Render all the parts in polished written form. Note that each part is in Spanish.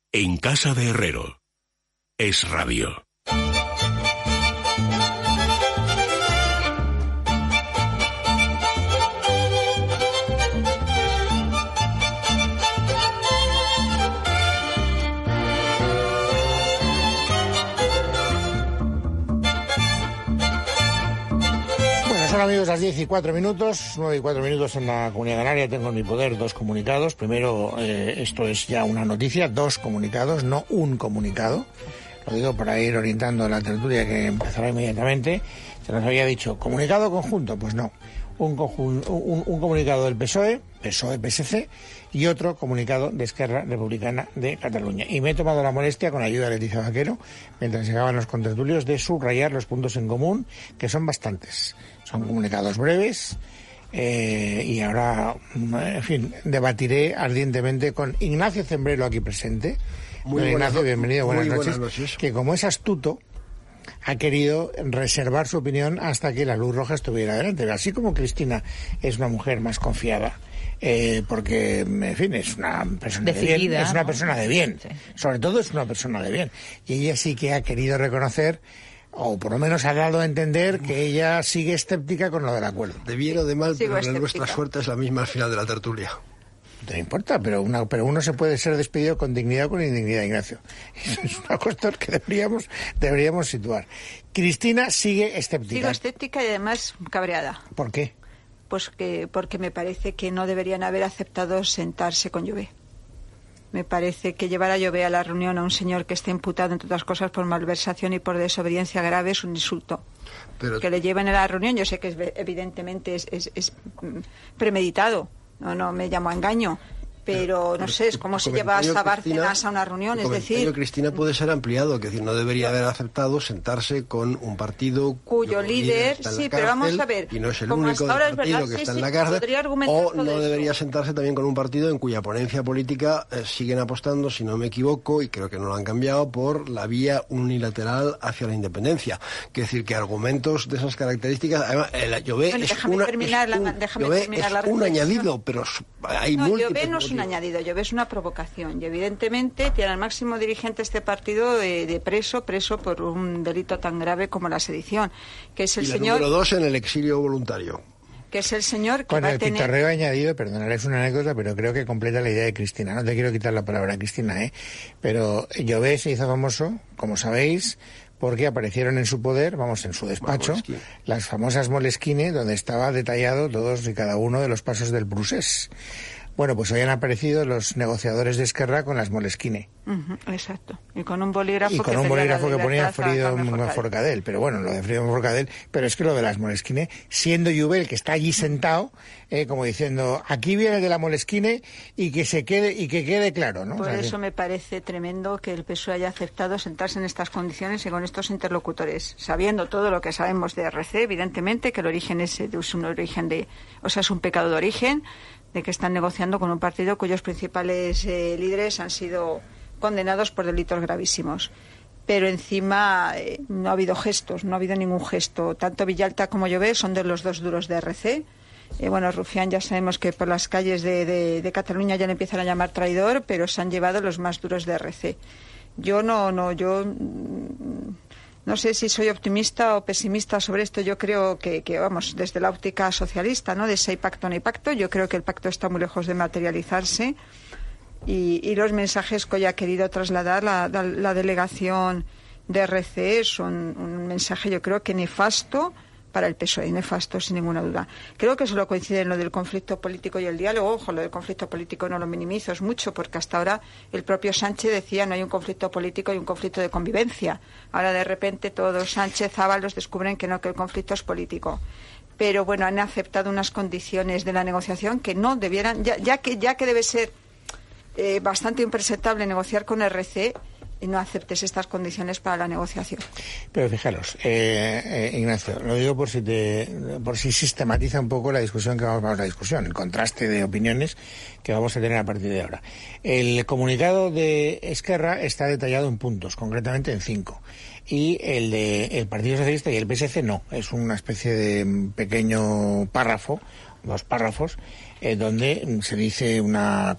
En casa de Herrero. Es Radio. Son, amigos, las 10 y 4 minutos, 9 y 4 minutos en la Comunidad Canaria. Tengo en mi poder 2 comunicados. Primero, esto es ya una noticia, 2 comunicados, no un comunicado. Lo digo para ir orientando la tertulia que empezará inmediatamente. Se nos había dicho, ¿comunicado conjunto? Pues no. Un comunicado del PSOE-PSC, y otro comunicado de Esquerra Republicana de Cataluña. Y me he tomado la molestia, con ayuda de Leticia Vaquero, mientras llegaban los contertulios, de subrayar los puntos en común, que son bastantes. Son comunicados breves, y ahora, en fin, debatiré ardientemente con Ignacio Zembrelo, aquí presente. Ignacio, bienvenido, buenas noches. Que como es astuto, ha querido reservar su opinión hasta que la luz roja estuviera delante. Así como Cristina es una mujer más confiada, porque, en fin, es una persona decidida, de bien, es una persona de bien, sí. Sobre todo es una persona de bien. Y ella sí que ha querido reconocer, o por lo menos ha dado a entender, que ella sigue escéptica con lo del acuerdo. De bien o de mal, pero nuestra suerte es la misma al final de la tertulia. No importa, pero uno se puede ser despedido con dignidad o con indignidad, Ignacio. Eso es una cuestión que deberíamos situar. Cristina sigue escéptica. Sigo escéptica y además cabreada. ¿Por qué? Pues porque me parece que no deberían haber aceptado sentarse con Jové. Me parece que llevar a Jové a la reunión a un señor que está imputado, entre otras cosas, por malversación y por desobediencia grave es un insulto. Pero que le lleven a la reunión, yo sé que evidentemente es premeditado. No me llamo a engaño, pero no sé, es como si llevas a Bárcenas a una reunión, es decir... Cristina puede ser ampliado, es decir, no debería haber aceptado sentarse con un partido cuyo líder está en la cárcel, pero vamos a ver, y no es el único partido que está en la cárcel, o no debería sentarse también con un partido en cuya ponencia política siguen apostando, si no me equivoco, y creo que no lo han cambiado, por la vía unilateral hacia la independencia. Es decir, que argumentos de esas características, además, Jové es un añadido, pero hay múltiples. Jové no es un añadido, Jové es una provocación, y evidentemente tiene al máximo dirigente de este partido de preso por un delito tan grave como la sedición, que es el señor... número 2 en el exilio voluntario. Que es el señor que con va el a tener... pitorreo añadido, perdonad, es una anécdota, pero creo que completa la idea de Cristina. No te quiero quitar la palabra, Cristina, pero Jové se hizo famoso, como sabéis, porque aparecieron en su poder, en su despacho, las famosas Moleskine, donde estaba detallado todos y cada uno de los pasos del procés. Bueno, pues hoy han aparecido los negociadores de Esquerra con las Moleskine. Exacto. Y con un bolígrafo que ponía Freedom Forcadell. Pero bueno, lo de Freedom Forcadell, pero es que lo de las Moleskine, siendo Jové el que está allí sentado, como diciendo, aquí viene de la Moleskine y que quede claro, ¿no? Por eso me parece tremendo que el PSOE haya aceptado sentarse en estas condiciones y con estos interlocutores, sabiendo todo lo que sabemos de RC, evidentemente, que el origen es un pecado de origen, de que están negociando con un partido cuyos principales líderes han sido condenados por delitos gravísimos. Pero encima no ha habido gestos, no ha habido ningún gesto. Tanto Villalta como Jové son de los 2 duros de RC. Rufián ya sabemos que por las calles de Cataluña ya le empiezan a llamar traidor, pero se han llevado los más duros de RC. Yo no sé si soy optimista o pesimista sobre esto. Yo creo que desde la óptica socialista, ¿no? De si hay pacto o no hay pacto, yo creo que el pacto está muy lejos de materializarse y los mensajes que hoy ha querido trasladar la delegación de RC son un mensaje, yo creo que nefasto para el PSOE, nefasto sin ninguna duda. Creo que solo coincide en lo del conflicto político y el diálogo. Ojo, lo del conflicto político no lo minimizo, es mucho, porque hasta ahora el propio Sánchez decía no hay un conflicto político, hay un conflicto de convivencia. Ahora de repente todos Sánchez, Ábalos descubren que el conflicto es político. Pero bueno, han aceptado unas condiciones de la negociación que no debieran, ya que debe ser bastante impresentable negociar con RC, y no aceptes estas condiciones para la negociación. Pero fijaros, Ignacio, lo digo por si sistematiza un poco la discusión el contraste de opiniones que vamos a tener a partir de ahora. El comunicado de Esquerra está detallado en puntos, concretamente en 5. Y el de el Partido Socialista y el PSC no, es una especie de pequeño párrafo, 2 párrafos, donde se dice una cosa.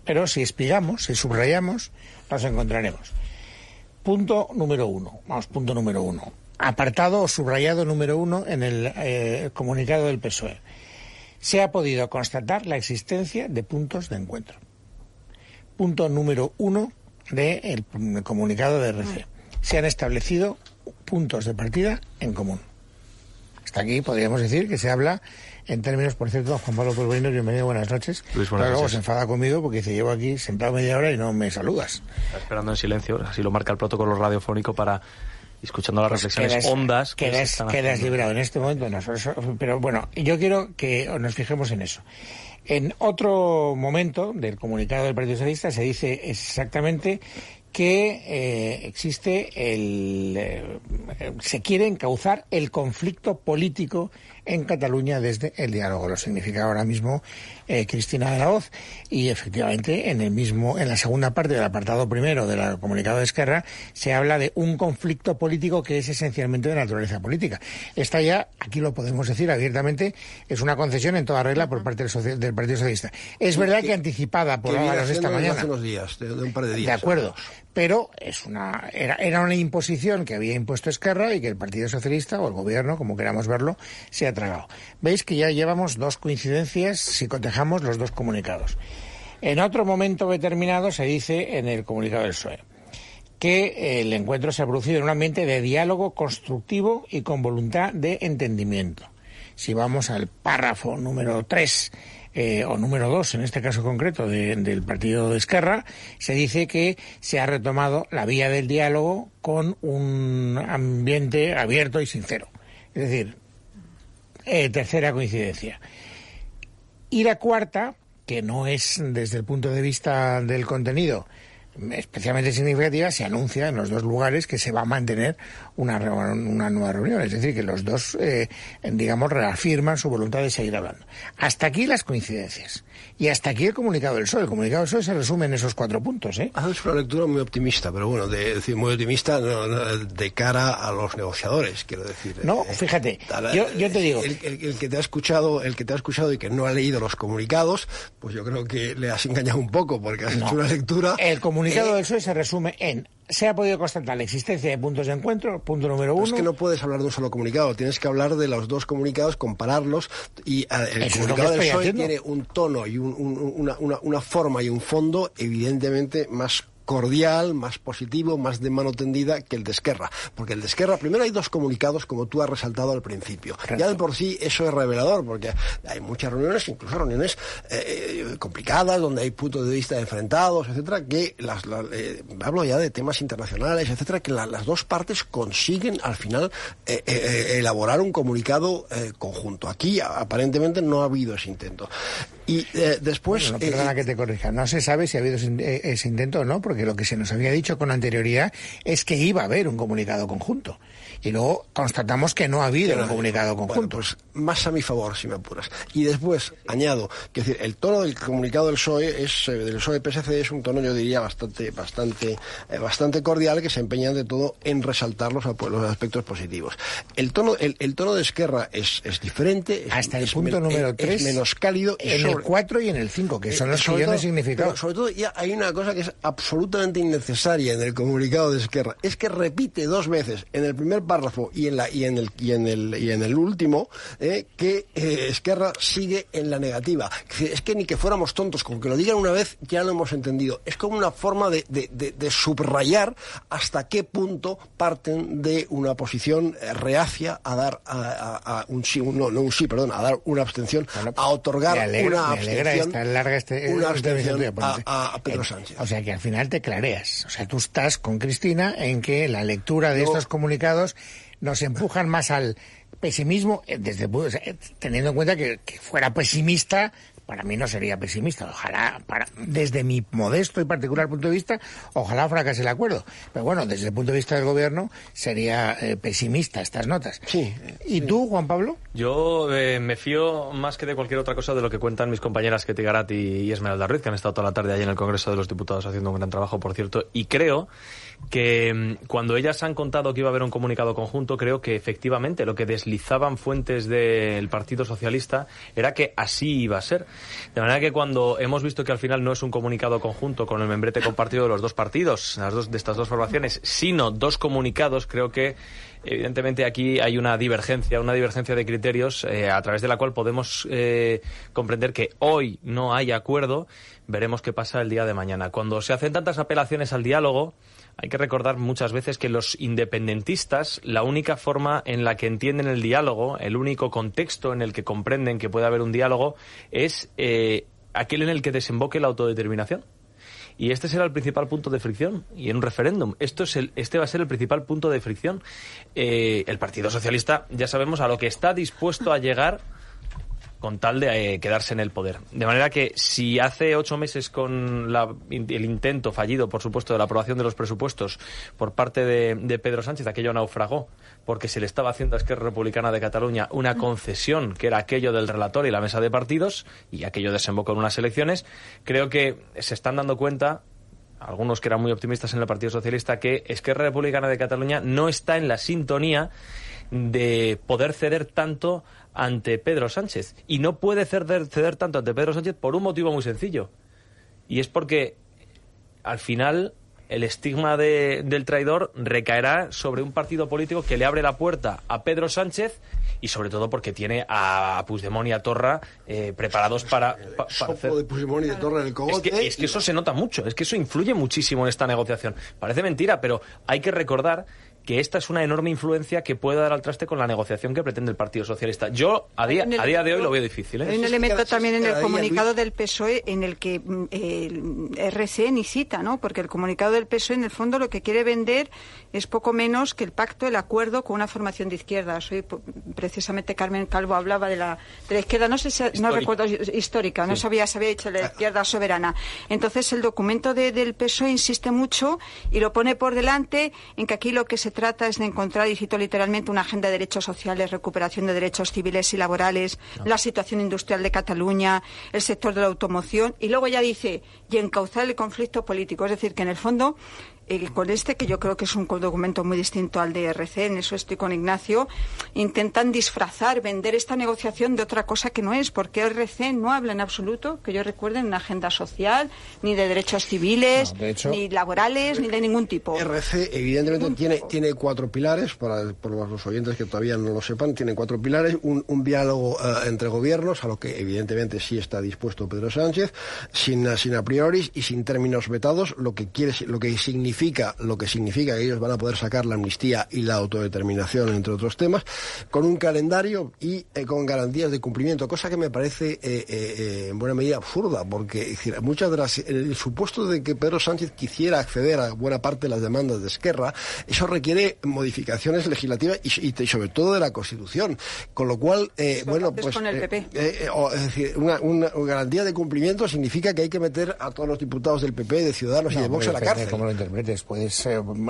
pero si espigamos, si subrayamos, nos encontraremos. Punto número 1. Apartado o subrayado número 1 en el comunicado del PSOE. Se ha podido constatar la existencia de puntos de encuentro. Punto número 1 del comunicado de RC. Se han establecido puntos de partida en común. Hasta aquí podríamos decir que se habla en términos, por cierto, Juan Pablo Polvorino, bienvenido, buenas noches. Luis, pero luego se enfada conmigo porque dice, llevo aquí sentado media hora y no me saludas. Está esperando en silencio, así lo marca el protocolo radiofónico para, escuchando las reflexiones hondas. Quedas librado en este momento, pero bueno, yo quiero que nos fijemos en eso. En otro momento del comunicado del Partido Socialista se dice exactamente que existe se quiere encauzar el conflicto político en Cataluña desde el diálogo. Lo significa ahora mismo Cristina de la Hoz, y efectivamente en la segunda parte del apartado primero del comunicado de Esquerra se habla de un conflicto político que es esencialmente de naturaleza política. Esta ya, aquí lo podemos decir abiertamente, es una concesión en toda regla por parte del Partido Socialista. Es verdad que anticipada por horas de esta mañana. Hace unos días, de un par de días. De acuerdo. Pero era una imposición que había impuesto Esquerra y que el Partido Socialista, o el Gobierno, como queramos verlo, se ha tragado. Veis que ya llevamos dos coincidencias si cotejamos los dos comunicados. En otro momento determinado se dice en el comunicado del PSOE que el encuentro se ha producido en un ambiente de diálogo constructivo y con voluntad de entendimiento. Si vamos al párrafo número 3... o número 2, en este caso concreto, del partido de Esquerra, se dice que se ha retomado la vía del diálogo con un ambiente abierto y sincero. Es decir, tercera coincidencia. Y la cuarta, que no es desde el punto de vista del contenido especialmente significativa, se anuncia en los dos lugares que se va a mantener una nueva reunión, es decir, que los dos, reafirman su voluntad de seguir hablando. Hasta aquí las coincidencias. Y hasta aquí el comunicado del PSOE. El comunicado del PSOE se resume en esos 4 puntos. Haces una lectura muy optimista, pero bueno, muy optimista de cara a los negociadores, quiero decir. No, fíjate, yo te digo... El que te ha escuchado y que no ha leído los comunicados, pues yo creo que le has engañado un poco, porque has hecho una lectura... El comunicado del PSOE se resume en: se ha podido constatar la existencia de puntos de encuentro, punto número 1. Es que no puedes hablar de un solo comunicado, tienes que hablar de los dos comunicados, compararlos, y el comunicado del PSOE tiene un tono y una forma y un fondo evidentemente más cordial, más positivo, más de mano tendida que el de Esquerra. Porque el de Esquerra, primero hay dos comunicados, como tú has resaltado al principio. Claro. Ya de por sí eso es revelador, porque hay muchas reuniones, incluso reuniones complicadas, donde hay puntos de vista enfrentados, etcétera, que hablo ya de temas internacionales, etcétera, que las dos partes consiguen al final elaborar un comunicado conjunto. Aquí aparentemente no ha habido ese intento. Y después... Bueno, perdona que te corrija, no se sabe si ha habido ese intento o no, porque lo que se nos había dicho con anterioridad es que iba a haber un comunicado conjunto. Y luego constatamos que no ha habido un comunicado conjunto. Bueno, pues más a mi favor, si me apuras. Y después, añado, que decir, el tono del comunicado del PSOE del PSOE-PSC es un tono, yo diría, bastante cordial, que se empeña de todo en resaltar los aspectos positivos. El tono de Esquerra es diferente. Hasta el punto número 3. Es menos cálido. En el 4 y en el 5, que son los que yo no he significado. Pero sobre todo, ya hay una cosa que es absolutamente innecesaria en el comunicado de Esquerra. Es que repite 2 veces, en el primer párrafo y en el último, que Esquerra sigue en la negativa. Es que ni que fuéramos tontos, con que lo digan una vez ya lo hemos entendido. Es como una forma de subrayar hasta qué punto parten de una posición reacia a dar a un sí, a dar una abstención, a otorgar una abstención a Pedro Sánchez. O sea que al final te clareas. O sea, tú estás con Cristina en que la lectura de estos comunicados nos empujan más al pesimismo, teniendo en cuenta que fuera pesimista, para mí no sería pesimista. Ojalá, desde mi modesto y particular punto de vista, ojalá fracase el acuerdo. Pero bueno, desde el punto de vista del Gobierno sería pesimista estas notas. Sí. ¿Y tú, Juan Pablo? Yo me fío más que de cualquier otra cosa de lo que cuentan mis compañeras Ketty Garat y Esmeralda Ruiz, que han estado toda la tarde allí en el Congreso de los Diputados haciendo un gran trabajo, por cierto, y creo que cuando ellas han contado que iba a haber un comunicado conjunto, creo que efectivamente lo que deslizaban fuentes del Partido Socialista era que así iba a ser. De manera que cuando hemos visto que al final no es un comunicado conjunto con el membrete compartido de los dos partidos, de estas dos formaciones, sino dos comunicados, creo que evidentemente aquí hay una divergencia de criterios a través de la cual podemos comprender que hoy no hay acuerdo. Veremos qué pasa el día de mañana. Cuando se hacen tantas apelaciones al diálogo, hay que recordar muchas veces que los independentistas, la única forma en la que entienden el diálogo, el único contexto en el que comprenden que puede haber un diálogo, es aquel en el que desemboque la autodeterminación. Y este será el principal punto de fricción. Y en un referéndum, este va a ser el principal punto de fricción. El Partido Socialista, ya sabemos a lo que está dispuesto a llegar con tal de quedarse en el poder. De manera que si hace 8 meses con el intento fallido, por supuesto, de la aprobación de los presupuestos por parte de Pedro Sánchez, aquello naufragó porque se le estaba haciendo a Esquerra Republicana de Cataluña una concesión, que era aquello del relator y la mesa de partidos, y aquello desembocó en unas elecciones, creo que se están dando cuenta, algunos que eran muy optimistas en el Partido Socialista, que Esquerra Republicana de Cataluña no está en la sintonía de poder ceder tanto ante Pedro Sánchez. Y no puede ceder tanto ante Pedro Sánchez por un motivo muy sencillo. Y es porque, al final, el estigma del traidor recaerá sobre un partido político que le abre la puerta a Pedro Sánchez, y sobre todo porque tiene a Puigdemont y a Torra preparados para hacer... de Puigdemont y de Torra en el cogote. Es que eso se nota mucho, es que eso influye muchísimo en esta negociación. Parece mentira, pero hay que recordar que esta es una enorme influencia que puede dar al traste con la negociación que pretende el Partido Socialista. Yo, a día de hoy, lo veo difícil. Hay un elemento también en el comunicado del PSOE en el que el RC ni cita, ¿no? Porque el comunicado del PSOE, en el fondo, lo que quiere vender es poco menos que el pacto, el acuerdo con una formación de izquierdas. Hoy, precisamente, Carmen Calvo hablaba de la izquierda, no sé si, no recuerdo, histórica, sí. No sabía, se había dicho la izquierda soberana. Entonces, el documento del PSOE insiste mucho y lo pone por delante en que aquí lo que se trata es de encontrar, y cito literalmente, una agenda de derechos sociales, recuperación de derechos civiles y laborales, la situación industrial de Cataluña, el sector de la automoción, y luego ya dice, y encauzar el conflicto político. Es decir, que en el fondo, con que yo creo que es un documento muy distinto al de RC, en eso estoy con Ignacio, intentan disfrazar, vender esta negociación de otra cosa que no es, porque RC no habla en absoluto, que yo recuerde, en una agenda social, ni de derechos civiles, ni laborales, ni de ningún tipo. RC, evidentemente, tiene 4 pilares, por los oyentes que todavía no lo sepan, tiene 4 pilares, un diálogo entre gobiernos, a lo que evidentemente sí está dispuesto Pedro Sánchez, sin a priori y sin términos vetados, lo que significa que ellos van a poder sacar la amnistía y la autodeterminación, entre otros temas, con un calendario y con garantías de cumplimiento, cosa que me parece en buena medida absurda, porque muchas de el supuesto de que Pedro Sánchez quisiera acceder a buena parte de las demandas de Esquerra, eso requiere modificaciones legislativas y sobre todo de la Constitución, con lo cual con el PP. Es decir, una garantía de cumplimiento significa que hay que meter a todos los diputados del PP, de Ciudadanos y de Vox a la cárcel. ¿Cómo lo interpretes? Puedes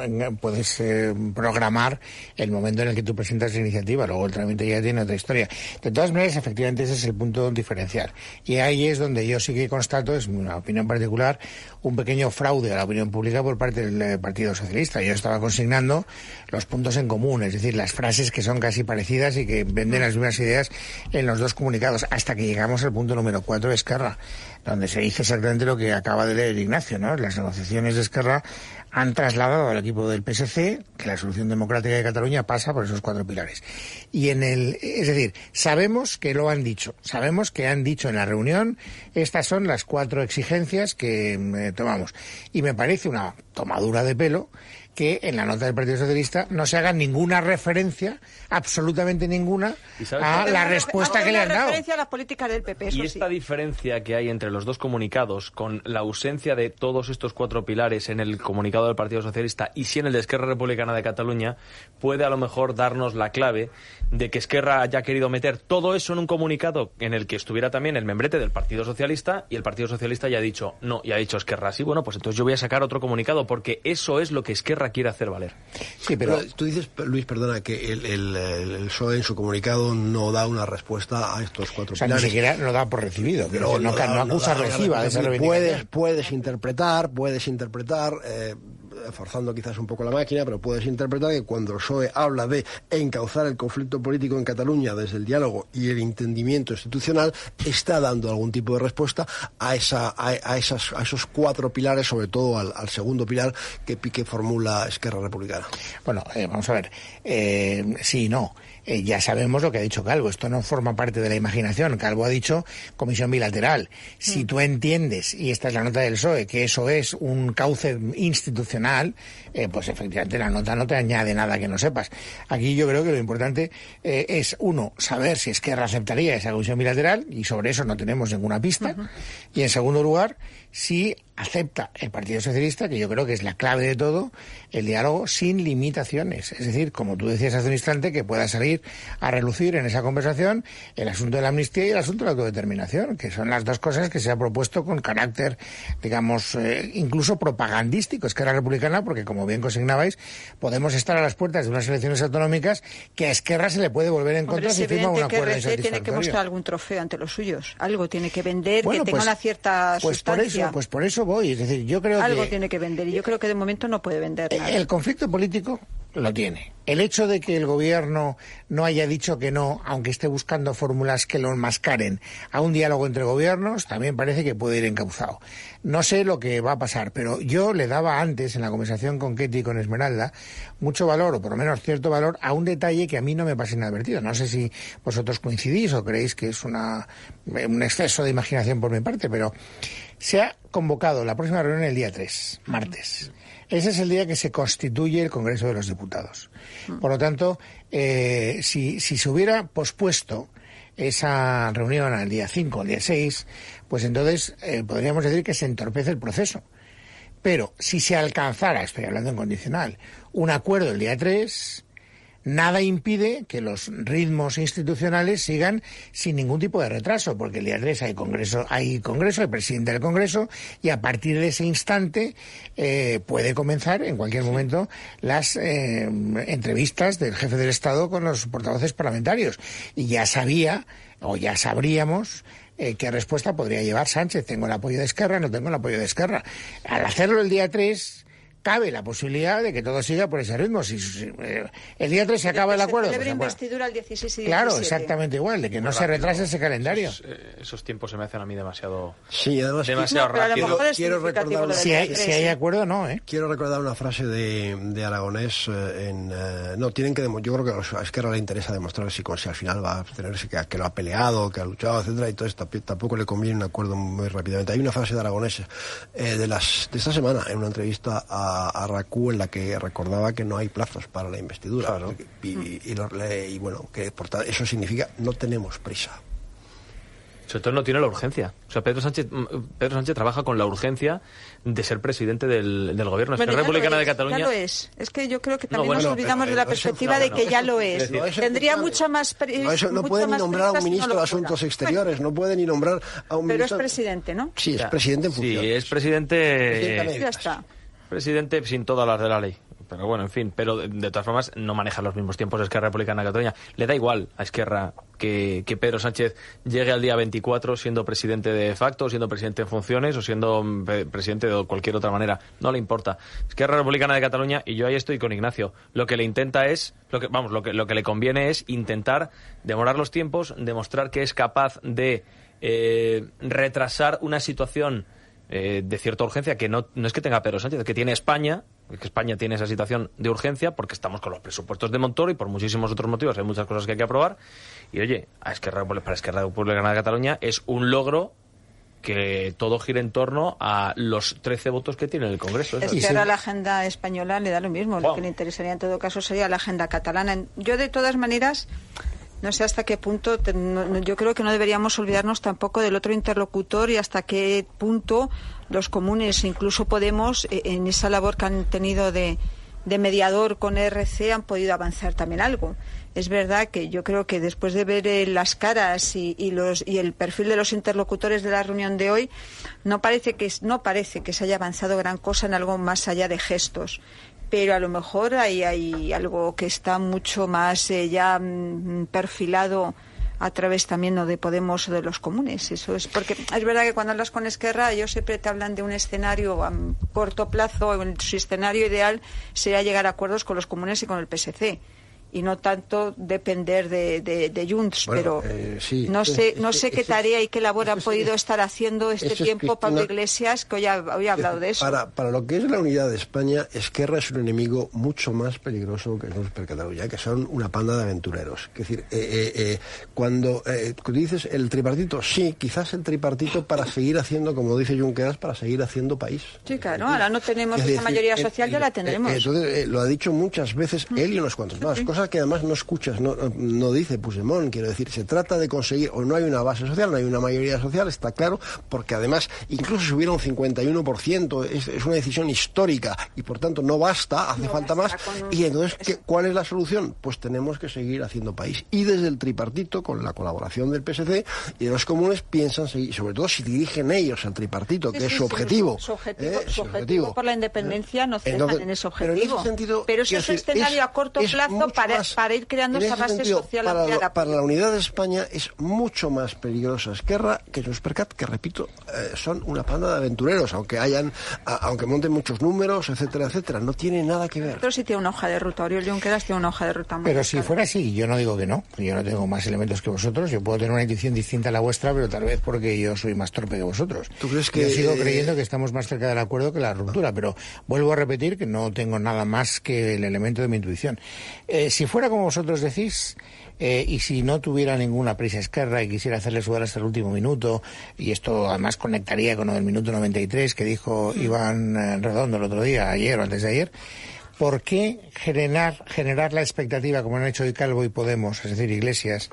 programar el momento en el que tú presentas la iniciativa, luego el trámite ya tiene otra historia. De todas maneras, efectivamente, ese es el punto diferencial. Y ahí es donde yo sí que constato, es una opinión particular, un pequeño fraude a la opinión pública por parte del Partido Socialista. Yo estaba consignando los puntos en común, es decir, las frases que son casi parecidas y que venden las mismas ideas en los dos comunicados, hasta que llegamos al punto número 4 de Esquerra, donde se dice exactamente lo que acaba de leer Ignacio, ¿no? Las negociaciones de Esquerra han trasladado al equipo del PSC que la solución democrática de Cataluña pasa por esos 4 pilares. Y es decir, sabemos que lo han dicho, sabemos que han dicho en la reunión, estas son las 4 exigencias que tomamos. Y me parece una tomadura de pelo que en la nota del Partido Socialista no se haga ninguna referencia, absolutamente ninguna, a la respuesta que le han dado. Referencia a las políticas del PP, eso y esta diferencia que hay entre los dos comunicados, con la ausencia de todos estos 4 pilares en el comunicado del Partido Socialista y sí en el de Esquerra Republicana de Cataluña, puede a lo mejor darnos la clave de que Esquerra haya querido meter todo eso en un comunicado en el que estuviera también el membrete del Partido Socialista, y el Partido Socialista ya ha dicho no, y ha dicho Esquerra, sí, bueno, pues entonces yo voy a sacar otro comunicado, porque eso es lo que Esquerra quiere hacer valer. Sí, pero tú dices, Luis, perdona, que el PSOE en su comunicado no da una respuesta a estos 4 pilares. Ni siquiera lo da por recibido, pero no acusa reciba de esa reivindicación. Puedes interpretar forzando quizás un poco la máquina, pero puedes interpretar que cuando el PSOE habla de encauzar el conflicto político en Cataluña desde el diálogo y el entendimiento institucional, está dando algún tipo de respuesta a esos 4 pilares, sobre todo al segundo pilar que formula Esquerra Republicana. Bueno, vamos a ver, sí y no. Ya sabemos lo que ha dicho Calvo, esto no forma parte de la imaginación. Calvo ha dicho comisión bilateral. Si tú entiendes, y esta es la nota del PSOE, que eso es un cauce institucional, pues efectivamente la nota no te añade nada que no sepas. Aquí yo creo que lo importante es, uno, saber si Esquerra aceptaría esa comisión bilateral, y sobre eso no tenemos ninguna pista, y en segundo lugar, si acepta el Partido Socialista, que yo creo que es la clave de todo, el diálogo sin limitaciones. Es decir, como tú decías hace un instante, que pueda salir a relucir en esa conversación el asunto de la amnistía y el asunto de la autodeterminación, que son las dos cosas que se ha propuesto con carácter, digamos, incluso propagandístico, Esquerra Republicana, porque como bien consignabais, podemos estar a las puertas de unas elecciones autonómicas que a Esquerra se le puede volver en contra si firma un acuerdo insatisfactorio. Tiene que mostrar algún trofeo ante los suyos, algo tiene que vender, bueno, que tenga una cierta sustancia. Pues por eso voy, es decir, yo creo algo tiene que vender, y yo creo que de momento no puede vender nada. El conflicto político lo tiene. El hecho de que el gobierno no haya dicho que no, aunque esté buscando fórmulas que lo enmascaren a un diálogo entre gobiernos, también parece que puede ir encauzado. No sé lo que va a pasar, pero yo le daba antes, en la conversación con Ketty y con Esmeralda, mucho valor, o por lo menos cierto valor, a un detalle que a mí no me pasa inadvertido. No sé si vosotros coincidís o creéis que es un exceso de imaginación por mi parte, pero se ha convocado la próxima reunión el día 3, martes. Ese es el día que se constituye el Congreso de los Diputados. Por lo tanto, si se hubiera pospuesto esa reunión al día 5, al día 6, pues entonces podríamos decir que se entorpece el proceso. Pero si se alcanzara, estoy hablando en condicional, un acuerdo el día 3... nada impide que los ritmos institucionales sigan sin ningún tipo de retraso, porque el día 3 hay Congreso, hay presidente del Congreso, y a partir de ese instante puede comenzar en cualquier momento las entrevistas del jefe del Estado con los portavoces parlamentarios. Y ya sabríamos qué respuesta podría llevar Sánchez. ¿Tengo el apoyo de Esquerra? ¿No tengo el apoyo de Esquerra? Al hacerlo el día 3... cabe la posibilidad de que todo siga por ese ritmo. Si el día 3 se acaba el acuerdo... Se celebra investidura el 16 y 17. Claro, exactamente igual, de que no se retrase ese calendario. Esos tiempos se me hacen a mí demasiado... Sí, además... demasiado rápido. Quiero recordar... Si hay acuerdo, no, ¿eh? Quiero recordar una frase de Aragonés no, tienen que... Yo creo que a Esquerra le interesa demostrar si al final va a abstenerse, que lo ha peleado, que ha luchado, etcétera, y todo esto. Tampoco le conviene un acuerdo muy rápidamente. Hay una frase de Aragonés de esta semana, en una entrevista a RACU, en la que recordaba que no hay plazos para la investidura. Claro. Y bueno, que por tanto, eso significa no tenemos prisa. Sobre todo no tiene la urgencia. O sea, Pedro Sánchez trabaja con la urgencia de ser presidente del gobierno. Bueno, Esquerra Republicana de Cataluña... Ya lo es. Es que yo creo que también nos olvidamos de la perspectiva de que ya lo es. Tendría mucha más... No puede ni nombrar a un ministro de Asuntos Exteriores, no puede ni nombrar a un ministro... Pero es presidente, ¿no? Sí, es presidente en funciones. Sí, es presidente... Ya está. Presidente sin todas las de la ley. Pero bueno, en fin, pero de todas formas no maneja los mismos tiempos Esquerra Republicana de Cataluña. Le da igual a Esquerra que Pedro Sánchez llegue al día 24 siendo presidente de facto, siendo presidente en funciones o siendo presidente de cualquier otra manera. No le importa. Esquerra Republicana de Cataluña, y yo ahí estoy con Ignacio, lo que le intenta es, lo que le conviene es intentar demorar los tiempos, demostrar que es capaz de retrasar una situación de cierta urgencia que no es que tenga Pedro Sánchez, que tiene España, que España tiene esa situación de urgencia porque estamos con los presupuestos de Montoro y por muchísimos otros motivos hay muchas cosas que hay que aprobar. Y oye, para Esquerra Republicana de Cataluña es un logro que todo gire en torno a los 13 votos que tiene el Congreso. Es que ahora la agenda española le da lo mismo. Lo que le interesaría en todo caso sería la agenda catalana. Yo, de todas maneras, no sé hasta qué punto, yo creo que no deberíamos olvidarnos tampoco del otro interlocutor y hasta qué punto los comunes, incluso Podemos, en esa labor que han tenido de mediador con ERC, han podido avanzar también algo. Es verdad que yo creo que después de ver las caras y el perfil de los interlocutores de la reunión de hoy, no parece que se haya avanzado gran cosa en algo más allá de gestos. Pero a lo mejor hay algo que está mucho más ya perfilado a través también de Podemos o de los comunes. Eso es porque es verdad que cuando hablas con Esquerra ellos siempre te hablan de un escenario a corto plazo, su escenario ideal sería llegar a acuerdos con los comunes y con el PSC. Y no tanto depender de Junts, bueno, pero sí. no sé qué tarea y qué labor ha podido estar haciendo este tiempo Pablo Iglesias, que hoy ha hablado de eso. Para lo que es la unidad de España, Esquerra es un enemigo mucho más peligroso que Junts per Catalunya, que son una panda de aventureros. Es decir, cuando dices el tripartito, sí, quizás el tripartito para seguir haciendo, como dice Junqueras, para seguir haciendo país. Sí, claro, ahora no tenemos esa mayoría social, ya la tendremos. Entonces, lo ha dicho muchas veces él y unos cuantos más. Cosas que además no escuchas, no dice Puigdemont, quiero decir, se trata de conseguir, o no hay una base social, no hay una mayoría social, está claro, porque además, incluso si hubiera un 51%, es una decisión histórica, y por tanto no basta, hace falta más, y entonces, ¿cuál es la solución? Pues tenemos que seguir haciendo país, y desde el tripartito, con la colaboración del PSC y de los comunes, piensan seguir, sobre todo si dirigen ellos al tripartito, que es su objetivo. Su objetivo por la independencia no cesan en ese objetivo. Pero eso es un escenario a corto plazo para ir creando esa base social ampliada. Para la unidad de España es mucho más peligrosa Esquerra que Junts per Cat, que repito, son una panda de aventureros, aunque monten muchos números, etcétera, etcétera, no tiene nada que ver. Pero sí tiene una hoja de ruta, Oriol Junqueras tiene una hoja de ruta muy Pero clara. Si fuera así, yo no digo que no, yo no tengo más elementos que vosotros, yo puedo tener una intuición distinta a la vuestra, pero tal vez porque yo soy más torpe que vosotros. ¿Tú crees que yo sigo creyendo que estamos más cerca del acuerdo que la ruptura, pero vuelvo a repetir que no tengo nada más que el elemento de mi intuición. Si fuera como vosotros decís, y si no tuviera ninguna prisa Esquerra y quisiera hacerle sudar hasta el último minuto, y esto además conectaría con el minuto 93 que dijo Iván Redondo el otro día, ayer o antes de ayer, ¿por qué generar la expectativa, como han hecho hoy Calvo y Podemos, es decir, Iglesias,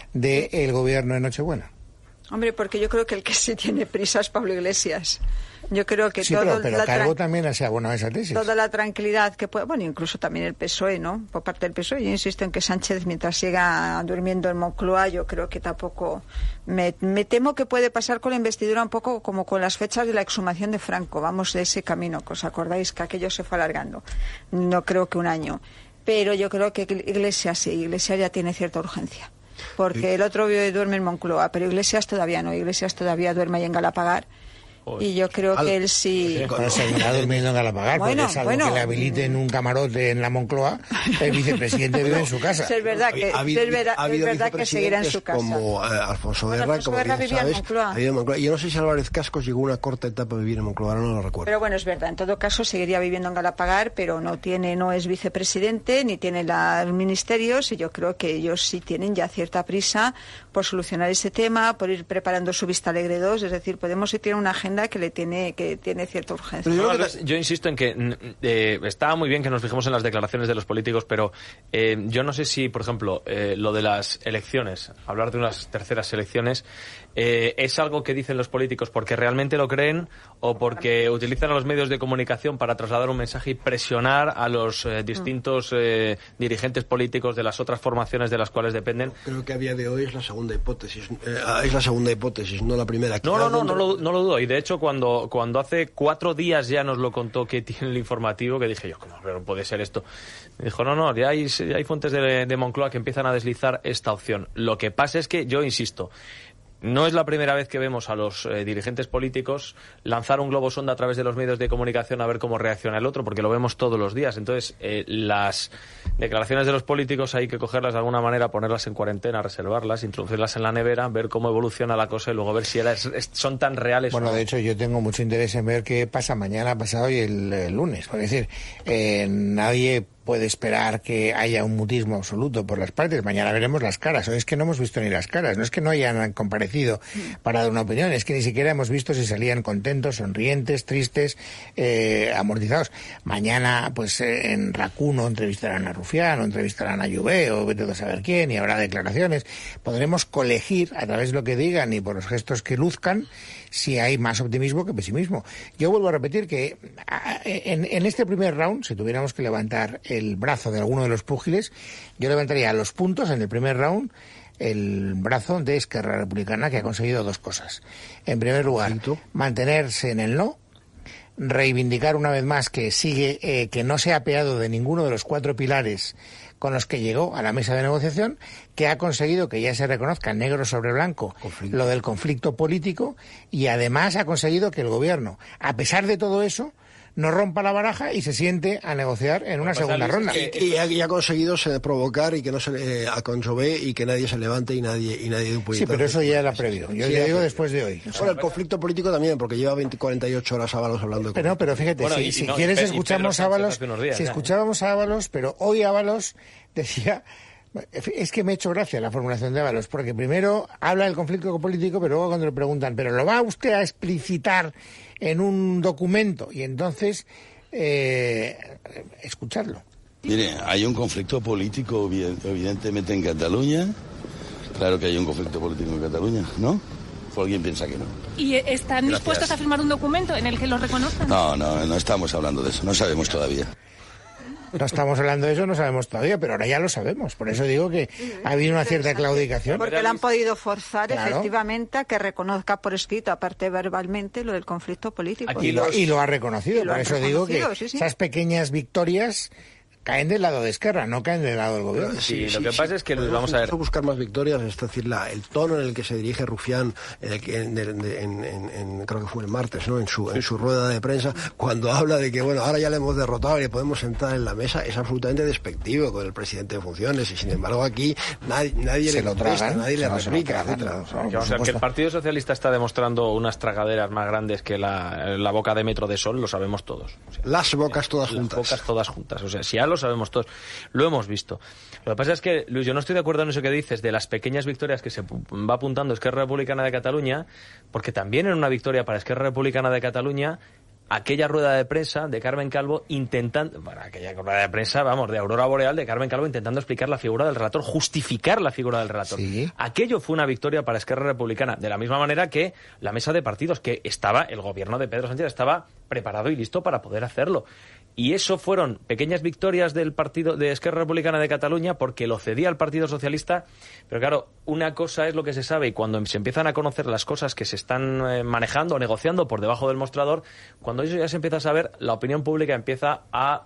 del gobierno de Nochebuena? Hombre, porque yo creo que el que sí tiene prisa es Pablo Iglesias. Yo creo que sí, pero Calvo también se abona a esa tesis. Toda la tranquilidad que puede, bueno, incluso también el PSOE, ¿no? Por parte del PSOE. Yo insisto en que Sánchez, mientras siga durmiendo en Moncloa, yo creo que tampoco... Me temo que puede pasar con la investidura un poco como con las fechas de la exhumación de Franco. Vamos de ese camino, que os acordáis que aquello se fue alargando. No creo que un año. Pero yo creo que Iglesias ya tiene cierta urgencia. Porque el otro duerme en Moncloa, pero Iglesias todavía no. Iglesias todavía duerme ahí en Galapagar. Y yo creo que él sí... Pero seguirá durmiendo en Galapagar, porque es algo que le habiliten un camarote en la Moncloa, el vicepresidente vive en su casa. Es verdad que seguirá en su casa. Como Alfonso Guerra, como bien vivía sabes, en Moncloa. Vivía en Moncloa. Yo no sé si Álvarez Cascos llegó una corta etapa a vivir en Moncloa, no lo recuerdo. Pero bueno, es verdad, en todo caso seguiría viviendo en Galapagar, pero no es vicepresidente, ni tiene los ministerios, y yo creo que ellos sí tienen ya cierta prisa por solucionar ese tema, por ir preparando su Vista Alegre 2, es decir, Podemos sí tiene una agenda que tiene cierta urgencia. Yo insisto en que está muy bien que nos fijemos en las declaraciones de los políticos, pero yo no sé si, por ejemplo, lo de las elecciones, hablar de unas terceras elecciones, es algo que dicen los políticos porque realmente lo creen o porque utilizan a los medios de comunicación para trasladar un mensaje y presionar a los distintos dirigentes políticos de las otras formaciones de las cuales dependen. Creo que a día de hoy es la segunda hipótesis, no la primera. No lo dudo, y de hecho cuando hace 4 días ya nos lo contó que tiene el informativo, que dije yo, ¿cómo puede ser esto? Me dijo, no, ya hay fuentes de Moncloa que empiezan a deslizar esta opción. Lo que pasa es que, yo insisto, no es la primera vez que vemos a los dirigentes políticos lanzar un globo sonda a través de los medios de comunicación a ver cómo reacciona el otro, porque lo vemos todos los días. Entonces, las declaraciones de los políticos hay que cogerlas de alguna manera, ponerlas en cuarentena, reservarlas, introducirlas en la nevera, ver cómo evoluciona la cosa y luego ver si son tan reales. Bueno, de hecho, yo tengo mucho interés en ver qué pasa mañana, pasado y el lunes. Es decir, nadie puede esperar que haya un mutismo absoluto por las partes. Mañana veremos las caras. Hoy es que no hemos visto ni las caras. No es que no hayan comparecido para dar una opinión, es que ni siquiera hemos visto si salían contentos, sonrientes, tristes, amortizados. Mañana, pues en Racuno entrevistarán a Rufián, o entrevistarán a Lluvé, o vete a saber quién, y habrá declaraciones. Podremos colegir a través de lo que digan y por los gestos que luzcan si hay más optimismo que pesimismo. Yo vuelvo a repetir que en este primer round, si tuviéramos que levantar el brazo de alguno de los púgiles, yo levantaría a los puntos en el primer round el brazo de Esquerra Republicana, que ha conseguido 2 cosas. En primer lugar, mantenerse en el no, reivindicar una vez más que sigue, que no se ha apeado de ninguno de los 4 pilares con los que llegó a la mesa de negociación, que ha conseguido que ya se reconozca negro sobre blanco lo del conflicto político, y además ha conseguido que el gobierno, a pesar de todo eso, no rompa la baraja y se siente a negociar en una segunda ronda. Y ha conseguido provocar y que no se aconsobe y que nadie se levante y nadie Sí, pero eso ya era previo. Yo ya digo después de hoy. Bueno, el conflicto político también, porque lleva 48 horas Ábalos hablando de pero fíjate, bueno, si quieres escuchamos a Ábalos, escuchábamos a Ábalos, pero hoy Ábalos decía... Es que me ha hecho gracia la formulación de Ábalos, porque primero habla del conflicto político, pero luego cuando le preguntan, ¿pero lo va usted a explicitar en un documento? Y entonces, escucharlo. Mire, hay un conflicto político evidentemente en Cataluña. Claro que hay un conflicto político en Cataluña, ¿no? ¿O alguien piensa que no? ¿Y están dispuestos a firmar un documento en el que lo reconozcan? No estamos hablando de eso, no sabemos todavía. No estamos hablando de eso, no sabemos todavía, pero ahora ya lo sabemos. Por eso digo que ha habido una cierta claudicación. Porque le han podido forzar, efectivamente, a que reconozca por escrito, aparte verbalmente, lo del conflicto político. Y lo ha reconocido. Por eso digo que esas pequeñas victorias caen del lado de Esquerra, no caen del lado del gobierno. Sí, lo que pasa es que vamos a ver. Buscar más victorias, es decir, el tono en el que se dirige Rufián, creo que fue el martes, ¿no? En su rueda de prensa, cuando habla de que ahora ya le hemos derrotado y podemos sentar en la mesa, es absolutamente despectivo con el presidente de funciones, y sin embargo aquí nadie se le contesta, nadie le replica, O sea, que el Partido Socialista está demostrando unas tragaderas más grandes que la boca de Metro de Sol, lo sabemos todos. O sea, las bocas todas juntas. Las bocas todas juntas. O sea, si ya lo sabemos todos, lo hemos visto. Lo que pasa es que, Luis, yo no estoy de acuerdo en eso que dices de las pequeñas victorias que se va apuntando Esquerra Republicana de Cataluña, porque también era una victoria para Esquerra Republicana de Cataluña aquella rueda de prensa de Carmen Calvo aquella rueda de prensa, de Aurora Boreal, de Carmen Calvo intentando explicar la figura del relator, justificar la figura del relator. Sí. Aquello fue una victoria para Esquerra Republicana, de la misma manera que la mesa de partidos, que el gobierno de Pedro Sánchez estaba preparado y listo para poder hacerlo. Y eso fueron pequeñas victorias del partido de Esquerra Republicana de Cataluña porque lo cedía al Partido Socialista. Pero claro, una cosa es lo que se sabe, y cuando se empiezan a conocer las cosas que se están manejando o negociando por debajo del mostrador, cuando eso ya se empieza a saber, la opinión pública empieza a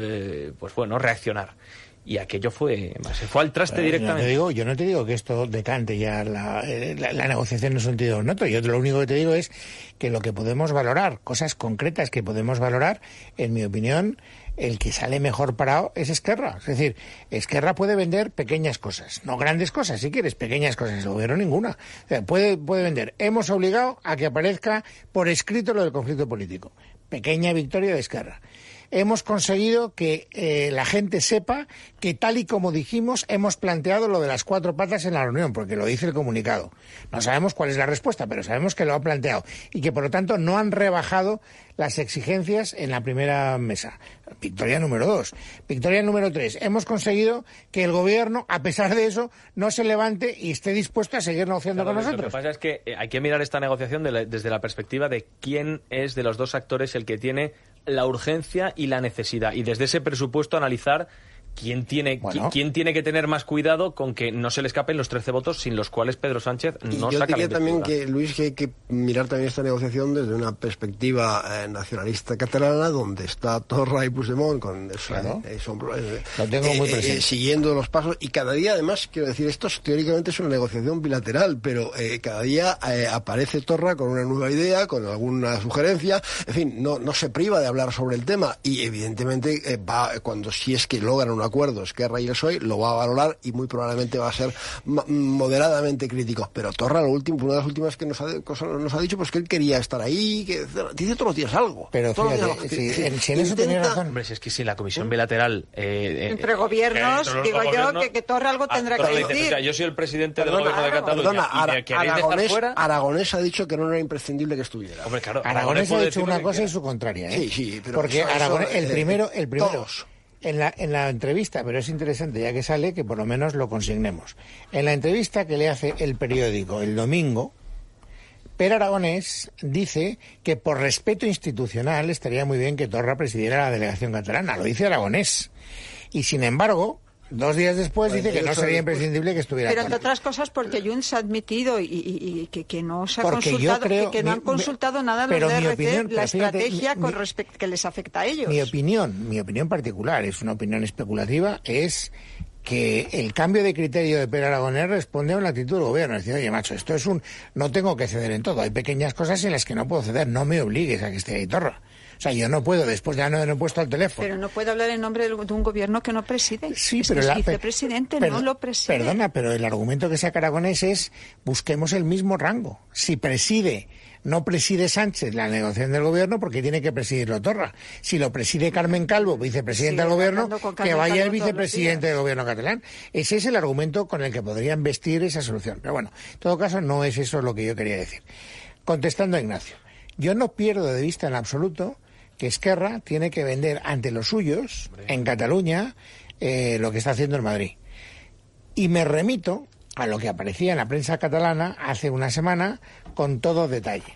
reaccionar. Y aquello se fue al traste directamente. Yo no te digo que esto decante ya la negociación en un sentido neto. Yo lo único que te digo es que lo que podemos valorar, cosas concretas que podemos valorar, en mi opinión, el que sale mejor parado es Esquerra. Es decir, Esquerra puede vender pequeñas cosas, no grandes cosas, si quieres, pequeñas cosas, el gobierno ninguna. O sea, puede vender. Hemos obligado a que aparezca por escrito lo del conflicto político. Pequeña victoria de Esquerra. Hemos conseguido que la gente sepa que, tal y como dijimos, hemos planteado lo de las 4 patas en la reunión, porque lo dice el comunicado. No sabemos cuál es la respuesta, pero sabemos que lo ha planteado y que, por lo tanto, no han rebajado las exigencias en la primera mesa. Victoria número 2. Victoria número 3. Hemos conseguido que el gobierno, a pesar de eso, no se levante y esté dispuesto a seguir negociando con nosotros. Lo que pasa es que hay que mirar esta negociación desde la perspectiva de quién es de los dos actores el que tiene la urgencia y la necesidad, y desde ese presupuesto analizar quién tiene que tener más cuidado con que no se le escapen los 13 votos sin los cuales Pedro Sánchez no saca la investidura. Yo diría también que, Luis, que hay que mirar también esta negociación desde una perspectiva nacionalista catalana, donde está Torra y Puigdemont siguiendo los pasos, y cada día, además, quiero decir, esto teóricamente es una negociación bilateral, pero cada día aparece Torra con una nueva idea, con alguna sugerencia, en fin, no se priva de hablar sobre el tema, y evidentemente si es que logran un acuerdo Esquerra y el PSOE, lo va a valorar y muy probablemente va a ser moderadamente crítico. Pero Torra, una de las últimas que nos ha dicho, pues que él quería estar ahí, que dice todos los días algo. Pero fíjate, si en eso tenía razón. Hombre, si es que si la comisión bilateral entre gobiernos, digo yo, que Torra algo tendrá que decir. O sea, yo soy el presidente del gobierno de Cataluña. Aragonés ha dicho que no era imprescindible que estuviera. Hombre, claro, Aragonés ha dicho una cosa y su contraria, ¿eh? Sí, pero porque Aragonés, el primero todos. En la entrevista, pero es interesante ya que sale, que por lo menos lo consignemos. En la entrevista que le hace El Periódico el domingo, Pere Aragonés dice que por respeto institucional estaría muy bien que Torra presidiera la delegación catalana. Lo dice Aragonés. Y sin embargo, 2 días después dice que no sería imprescindible que estuviera. Pero entre otras cosas porque Junts ha admitido y que no se ha consultado, que no han consultado nada los de RC, la estrategia con respecto que les afecta a ellos. Mi opinión particular, es una opinión especulativa, es que el cambio de criterio de Pere Aragonés responde a una actitud del gobierno. Es decir, oye, macho, esto es no tengo que ceder en todo. Hay pequeñas cosas en las que no puedo ceder. No me obligues a que esté ahí, Torra. O sea, yo no puedo, después ya no he puesto al teléfono. Pero no puede hablar en nombre de un gobierno que no preside. Sí, pero el vicepresidente no lo preside. Perdona, pero el argumento que saca Aragonés es busquemos el mismo rango. Si no preside Sánchez la negociación del gobierno, porque tiene que presidirlo Torra. Si lo preside Carmen Calvo, vicepresidenta del gobierno, que vaya el vicepresidente del gobierno catalán. Ese es el argumento con el que podrían vestir esa solución. Pero bueno, en todo caso no es eso lo que yo quería decir. Contestando a Ignacio, yo no pierdo de vista en absoluto que Esquerra tiene que vender ante los suyos, en Cataluña, lo que está haciendo en Madrid. Y me remito a lo que aparecía en la prensa catalana hace una semana con todo detalle.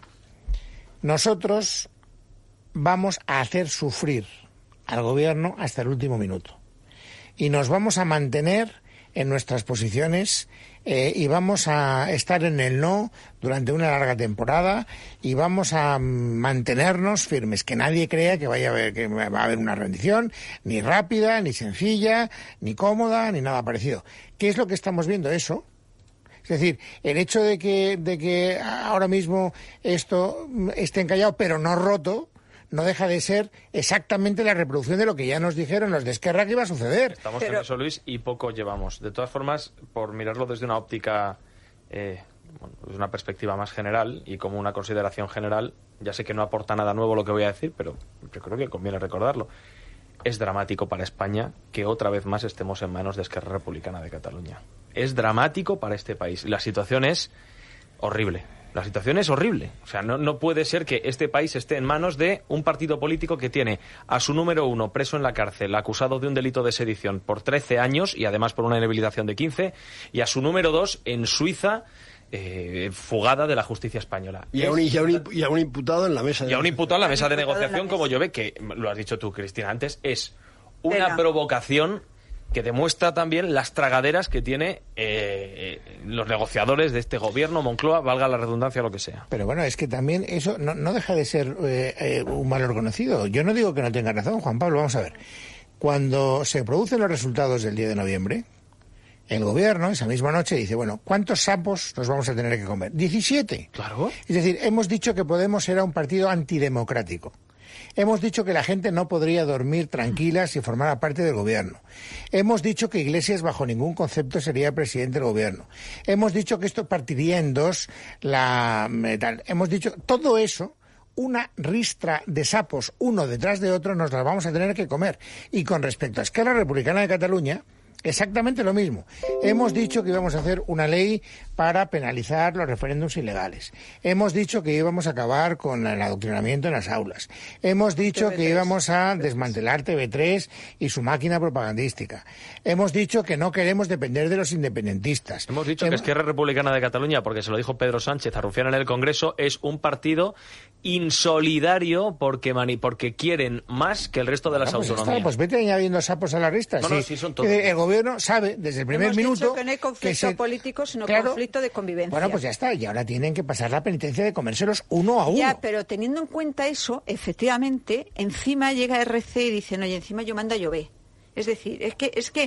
Nosotros vamos a hacer sufrir al gobierno hasta el último minuto. Y nos vamos a mantener en nuestras posiciones y vamos a estar en el no durante una larga temporada y vamos a mantenernos firmes, que nadie crea que va a haber una rendición ni rápida, ni sencilla, ni cómoda, ni nada parecido. ¿Qué es lo que estamos viendo? Eso. Es decir, el hecho de que ahora mismo esto esté encallado pero no roto, no deja de ser exactamente la reproducción de lo que ya nos dijeron los de Esquerra que iba a suceder. Estamos en eso, Luis, y poco llevamos. De todas formas, por mirarlo desde una óptica, desde una perspectiva más general y como una consideración general, ya sé que no aporta nada nuevo lo que voy a decir, pero yo creo que conviene recordarlo. Es dramático para España que otra vez más estemos en manos de Esquerra Republicana de Cataluña. Es dramático para este país. La situación es horrible. La situación es horrible. O sea, no puede ser que este país esté en manos de un partido político que tiene a su número 1 preso en la cárcel, acusado de un delito de sedición por 13 años y además por una inhabilitación de 15, y a su número 2 en Suiza, fugada de la justicia española. Y a un imputado en la mesa de negociación. Y a un imputado en la mesa de negociación, como Llobet, que lo has dicho tú, Cristina, antes, es una provocación que demuestra también las tragaderas que tiene los negociadores de este gobierno, Moncloa, valga la redundancia, lo que sea. Pero bueno, es que también eso no deja de ser un valor conocido. Yo no digo que no tenga razón, Juan Pablo, vamos a ver. Cuando se producen los resultados del 10 de noviembre, el gobierno esa misma noche dice, bueno, ¿cuántos sapos nos vamos a tener que comer? 17. Claro. Es decir, hemos dicho que Podemos era un partido antidemocrático. Hemos dicho que la gente no podría dormir tranquila si formara parte del gobierno. Hemos dicho que Iglesias bajo ningún concepto sería presidente del gobierno. Hemos dicho que esto partiría en dos Hemos dicho todo eso. Una ristra de sapos, uno detrás de otro, nos las vamos a tener que comer. Y con respecto a Esquerra Republicana de Cataluña, exactamente lo mismo. Hemos dicho que íbamos a hacer una ley para penalizar los referéndums ilegales. Hemos dicho que íbamos a acabar con el adoctrinamiento en las aulas. Hemos dicho que íbamos a desmantelar TV3 y su máquina propagandística. Hemos dicho que no queremos depender de los independentistas. Hemos dicho que Esquerra Republicana de Cataluña, porque se lo dijo Pedro Sánchez a Rufián en el Congreso, es un partido insolidario porque quieren más que el resto de las autonomías. Pues vete añadiendo sapos a la lista. No, sí, son todos. El gobierno sabe desde el primer minuto dicho que no hay conflicto político, sino conflicto de convivencia. Bueno, pues ya está. Y ahora tienen que pasar la penitencia de comérselos uno a uno. Ya, pero teniendo en cuenta eso, efectivamente, encima llega RC y dice, no, y encima yo manda Llobet. Es decir, es que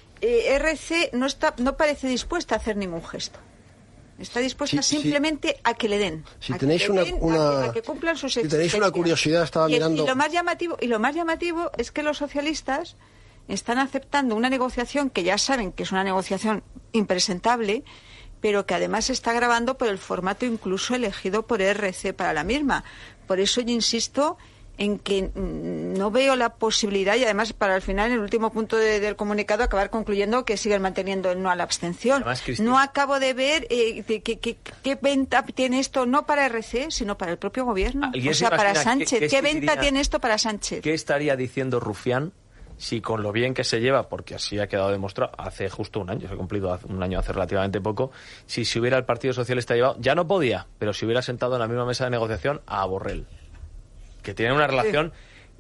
RC no parece dispuesta a hacer ningún gesto. Está dispuesta simplemente a que le den. Si tenéis a que cumplan sus exigencias. Si tenéis una curiosidad, estaba mirando. Y lo más llamativo es que los socialistas están aceptando una negociación que ya saben que es una negociación impresentable, pero que además se está grabando por el formato incluso elegido por RC para la misma. Por eso yo insisto en que no veo la posibilidad, y además para el final, en el último punto del comunicado, acabar concluyendo que siguen manteniendo el no a la abstención. Además, no acabo de ver qué venta tiene esto, no para RC, sino para el propio gobierno. O sea, para Sánchez. ¿Qué venta tiene esto para Sánchez? ¿Qué estaría diciendo Rufián si con lo bien que se lleva, porque así ha quedado demostrado, hace justo un año, se ha cumplido un año hace relativamente poco, si hubiera el Partido Socialista llevado, ya no podía, pero si hubiera sentado en la misma mesa de negociación a Borrell, que tienen una relación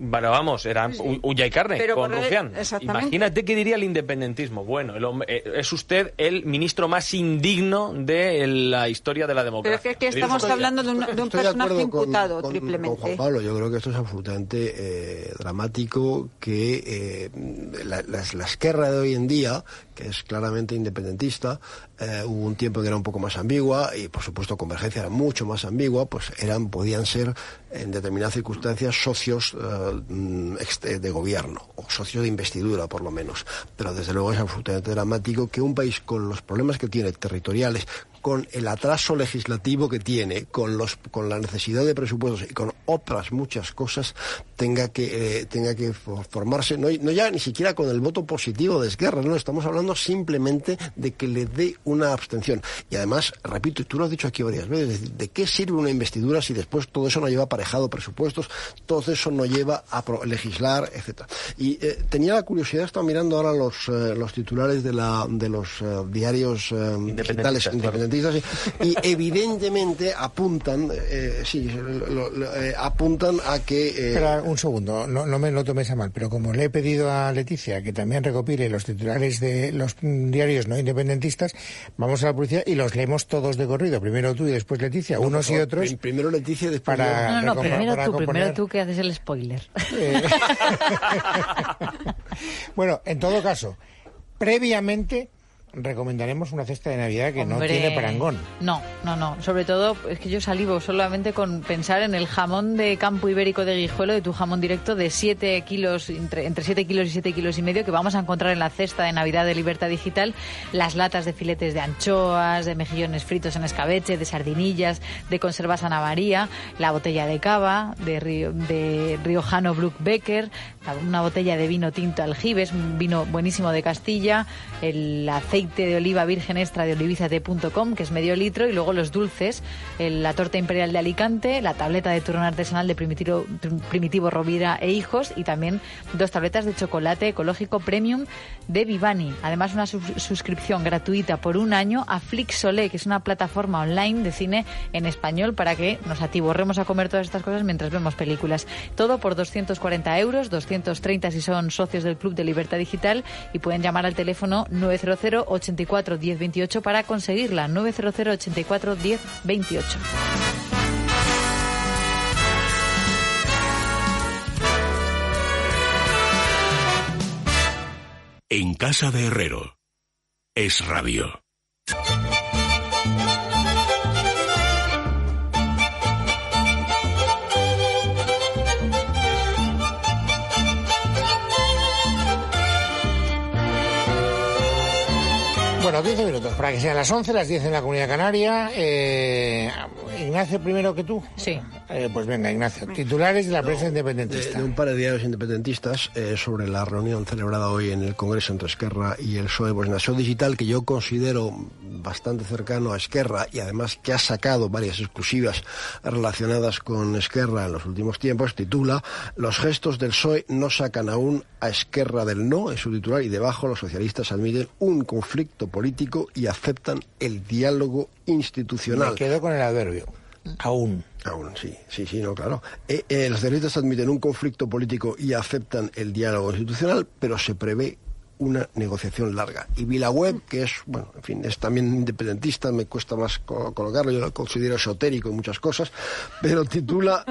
Bueno, vamos, eran uña y carne con Rufián. Imagínate qué diría el independentismo. Bueno, es usted el ministro más indigno de la historia de la democracia. Pero es que estamos hablando de un personaje imputado triplemente. Con Juan Pablo, yo creo que esto es absolutamente dramático, que la Esquerra de hoy en día, que es claramente independentista, hubo un tiempo que era un poco más ambigua, y por supuesto Convergencia era mucho más ambigua, pues podían ser en determinadas circunstancias socios de gobierno, o socios de investidura por lo menos, pero desde luego es absolutamente dramático que un país con los problemas que tiene territoriales, con el atraso legislativo que tiene, con la necesidad de presupuestos y con otras muchas cosas, tenga que formarse, no ya ni siquiera con el voto positivo de Esquerra, no, estamos hablando simplemente de que le dé una abstención. Y además, repito, y tú lo has dicho aquí varias veces, ¿de qué sirve una investidura si después todo eso no lleva aparejado presupuestos, todo eso no lleva a legislar, etcétera? Y tenía la curiosidad, estaba mirando ahora los titulares de los diarios digitales independentistas, y evidentemente apuntan a que... Espera un segundo, no me lo tomes a mal, pero como le he pedido a Leticia que también recopile los titulares de los diarios no independentistas, vamos a la publicidad y los leemos todos de corrido, primero tú y después Leticia, unos y otros. Primero Leticia y después... Primero tú que haces el spoiler. Bueno, en todo caso, previamente recomendaremos una cesta de Navidad que no tiene parangón. No. Sobre todo, es que yo salivo solamente con pensar en el jamón de campo ibérico de Guijuelo, de tu jamón directo, de 7 kilos, entre 7 kilos y 7 kilos y medio, que vamos a encontrar en la cesta de Navidad de Libertad Digital. Las latas de filetes de anchoas, de mejillones fritos en escabeche, de sardinillas, de conservas Ana María, la botella de cava, de riojano Brook Becker, una botella de vino tinto Aljibes, un vino buenísimo de Castilla, el aceite de oliva virgen extra de olivizate.com, que es medio litro, y luego los dulces, la torta imperial de Alicante, la tableta de turrón artesanal de Primitivo Rovira e Hijos, y también 2 tabletas de chocolate ecológico premium de Vivani. Además, una suscripción gratuita por 1 año a Flixolé, que es una plataforma online de cine en español, para que nos atiborremos a comer todas estas cosas mientras vemos películas. Todo por 240 euros, 230 si son socios del Club de Libertad Digital, y pueden llamar al teléfono 900 84 10 28 para conseguirla. 900 84 10 28. En casa de Herrero. Es radio. Bueno, 15 minutos para que sean las 11, las 10 en la Comunidad Canaria. Ignacio, primero que tú. Sí. Pues venga, Ignacio. Titulares de la prensa independentista. De un par de diarios independentistas sobre la reunión celebrada hoy en el Congreso entre Esquerra y el PSOE. Pues Nació Digital, que yo considero bastante cercano a Esquerra y además que ha sacado varias exclusivas relacionadas con Esquerra en los últimos tiempos, titula: Los gestos del PSOE no sacan aún a Esquerra del no, es su titular, y debajo los socialistas admiten un conflicto político y aceptan el diálogo institucional. Me quedo con el adverbio. Aún, sí, no, claro. Los socialistas admiten un conflicto político y aceptan el diálogo institucional, pero se prevé una negociación larga. Y VilaWeb, que es, bueno, en fin, es también independentista, me cuesta más colocarlo, yo lo considero esotérico en muchas cosas, pero titula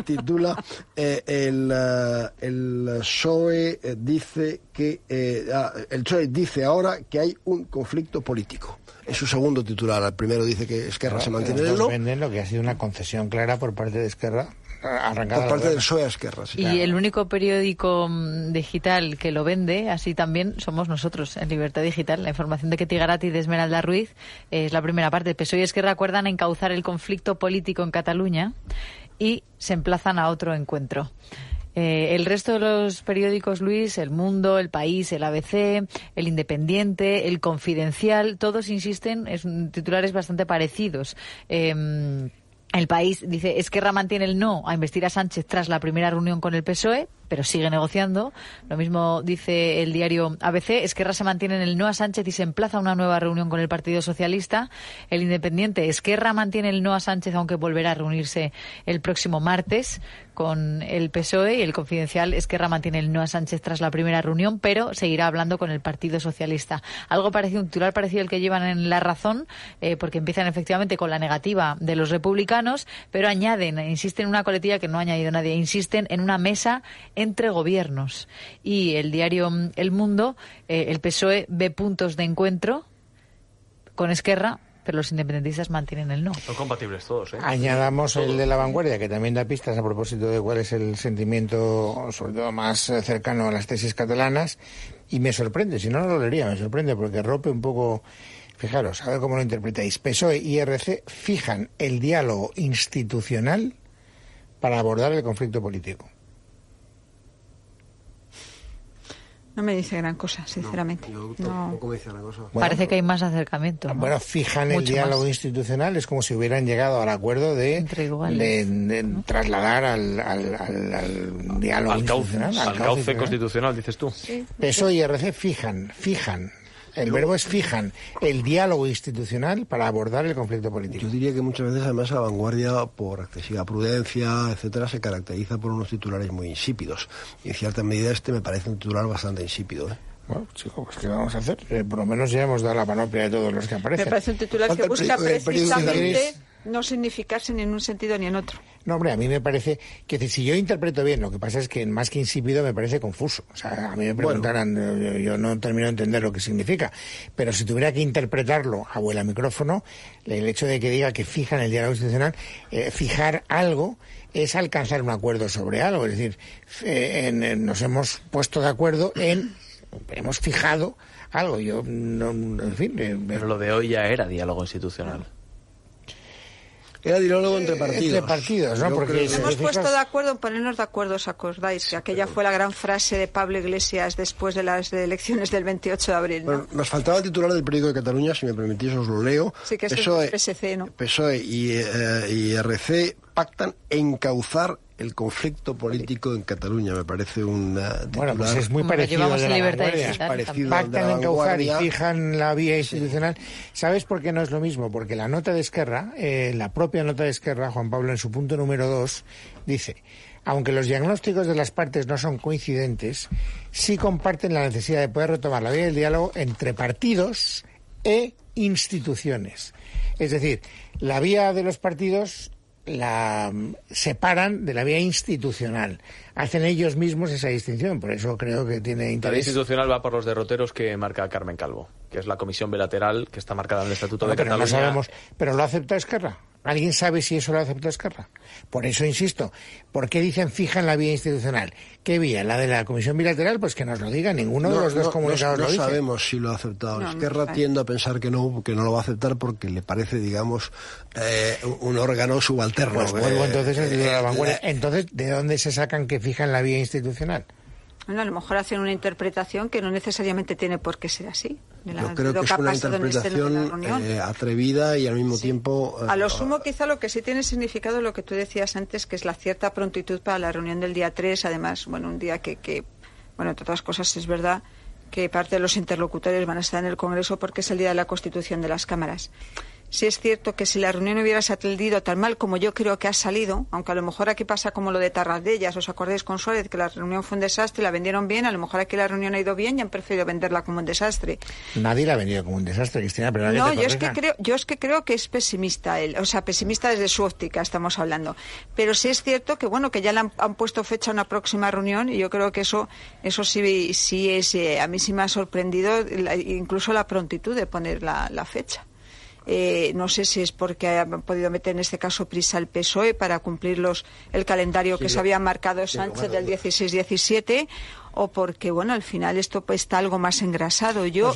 el PSOE dice que el PSOE dice ahora que hay un conflicto político. Es su segundo titular. El primero dice que Esquerra se mantiene en el no. Venden lo que ha sido una concesión clara por parte de Esquerra. Por parte del PSOE a Esquerra, sí. Y claro, el único periódico digital que lo vende así también somos nosotros, en Libertad Digital. La información de Ketty Garat y de Esmeralda Ruiz es la primera parte. PSOE y Esquerra acuerdan encauzar el conflicto político en Cataluña y se emplazan a otro encuentro. El resto de los periódicos, Luis, El Mundo, El País, El ABC, El Independiente, El Confidencial, todos insisten en titulares bastante parecidos. El País dice: Esquerra mantiene el no a investir a Sánchez tras la primera reunión con el PSOE. pero sigue negociando. Lo mismo dice el diario ABC. Esquerra se mantiene en el no a Sánchez y se emplaza a una nueva reunión con el Partido Socialista. El Independiente, Esquerra mantiene el no a Sánchez, aunque volverá a reunirse el próximo martes con el PSOE, y el Confidencial, Esquerra mantiene el no a Sánchez tras la primera reunión, pero seguirá hablando con el Partido Socialista. Algo parecido, un titular parecido al que llevan en La Razón, porque empiezan efectivamente con la negativa de los republicanos, pero añaden, insisten en una coletilla que no ha añadido nadie, insisten en una mesa entre gobiernos. Y el diario El Mundo, el PSOE ve puntos de encuentro con Esquerra, pero los independentistas mantienen el no. Son compatibles todos, ¿eh? Añadamos el de La Vanguardia, que también da pistas a propósito de cuál es el sentimiento, sobre todo más cercano a las tesis catalanas, y me sorprende, si no, no lo leería, me sorprende, porque rompe un poco. Fijaros, a ver cómo lo interpretáis. PSOE y IRC fijan el diálogo institucional para abordar el conflicto político. No me dice gran cosa, sinceramente. Tampoco me dice gran cosa. Bueno, parece que hay más acercamiento, ¿no? Bueno, fijan el diálogo institucional, es como si hubieran llegado al acuerdo de trasladar al diálogo institucional. Al cauce constitucional, dices tú. Sí. PSOE y IRC fijan. El verbo es fijan el diálogo institucional para abordar el conflicto político. Yo diría que muchas veces, además, La Vanguardia, por excesiva prudencia, etcétera, se caracteriza por unos titulares muy insípidos. Y en cierta medida me parece un titular bastante insípido, ¿eh? Bueno, chicos, pues ¿qué vamos a hacer? Por lo menos ya hemos dado la panoplia de todos los que aparecen. Me parece un titular que busca precisamente no significarse ni en un sentido ni en otro. No, hombre, a mí me parece que si yo interpreto bien, lo que pasa es que más que insípido me parece confuso. O sea, a mí me preguntaran, yo no termino de entender lo que significa, pero si tuviera que interpretarlo a vuela micrófono, el hecho de que diga que fijan el diálogo institucional, fijar algo es alcanzar un acuerdo sobre algo, es decir, nos hemos puesto de acuerdo hemos fijado algo. Yo no, en fin. Pero lo de hoy ya era diálogo institucional. Era diálogo entre partidos. Entre partidos, ¿no? Porque nos hemos puesto de acuerdo en ponernos de acuerdo, ¿os acordáis? Que aquella fue la gran frase de Pablo Iglesias después de las elecciones del 28 de abril, ¿no? Bueno, nos faltaba el titular del periódico de Cataluña, si me permitís os lo leo. Sí, que es el PSC, ¿no? PSOE y RC pactan encauzar el conflicto político en Cataluña. Me parece un titular. Bueno, pues es muy parecido al de La Vanguardia. Pactan encauzar y fijan la vía institucional. ¿Sabes por qué no es lo mismo? Porque la nota de Esquerra, la propia nota de Esquerra, Juan Pablo, en su punto número 2, dice: aunque los diagnósticos de las partes no son coincidentes, sí comparten la necesidad de poder retomar la vía del diálogo entre partidos e instituciones. Es decir, la vía de los partidos la separan de la vía institucional. Hacen ellos mismos esa distinción, por eso creo que tiene interés. La vía institucional va por los derroteros que marca Carmen Calvo, que es la comisión bilateral que está marcada en el Estatuto de Cataluña. No sabemos, pero lo ha aceptado Esquerra. ¿Alguien sabe si eso lo ha aceptado Esquerra? Por eso insisto, ¿por qué dicen fija en la vía institucional? ¿Qué vía? ¿La de la comisión bilateral? Pues que nos lo diga, ninguno de los dos comunicados lo dice. No sabemos si lo ha aceptado. Esquerra tiende a pensar que no lo va a aceptar porque le parece, digamos, un órgano subalterno. Pues vuelvo entonces al de La Vanguardia. Entonces, ¿de dónde se sacan que fijan la vía institucional? Bueno, a lo mejor hacen una interpretación que no necesariamente tiene por qué ser así. Yo creo que es una interpretación atrevida y al mismo tiempo... A lo sumo, quizá lo que sí tiene significado lo que tú decías antes, que es la cierta prontitud para la reunión del día 3, además, bueno, un día que entre otras cosas, es verdad que parte de los interlocutores van a estar en el Congreso porque es el día de la constitución de las cámaras. Sí es cierto que si la reunión hubiera salido tan mal como yo creo que ha salido, aunque a lo mejor aquí pasa como lo de Tarradellas, ¿os acordáis con Suárez que la reunión fue un desastre y la vendieron bien? A lo mejor aquí la reunión ha ido bien y han preferido venderla como un desastre. Nadie la ha vendido como un desastre, Cristina, pero no, yo es que creo que es pesimista él, o sea, pesimista desde su óptica estamos hablando. Pero sí es cierto que bueno, que ya le han puesto fecha a una próxima reunión y yo creo que eso sí es, a mí sí me ha sorprendido incluso la prontitud de poner la fecha. No sé si es porque han podido meter en este caso prisa el PSOE para cumplir el calendario que se había marcado Sánchez del 16-17 o porque, bueno, al final esto está algo más engrasado. Yo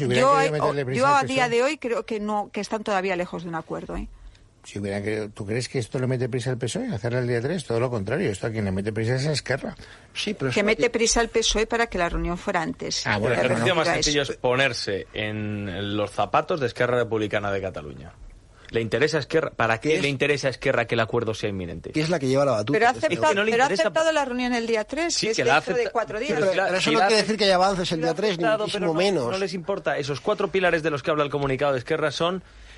a día de hoy creo que están todavía lejos de un acuerdo, ¿eh? Si ¿tú crees que esto le mete prisa al PSOE? Hacerlo el día 3, todo lo contrario. Esto a quien le mete prisa es a Esquerra. Sí, pero que mete prisa al PSOE para que la reunión fuera antes. El ejercicio más sencillo es ponerse en los zapatos de Esquerra Republicana de Cataluña. ¿Le interesa a Esquerra? ¿Para qué le interesa a Esquerra que el acuerdo sea inminente? ¿Qué es la que lleva la batuta? Pero ha aceptado la reunión el día 3, sí, que es dentro de 4 días. Pero eso no quiere decir que haya avances el día 3, ni muchísimo menos. No les importa. Esos 4 pilares de los que habla el comunicado de Esquerra son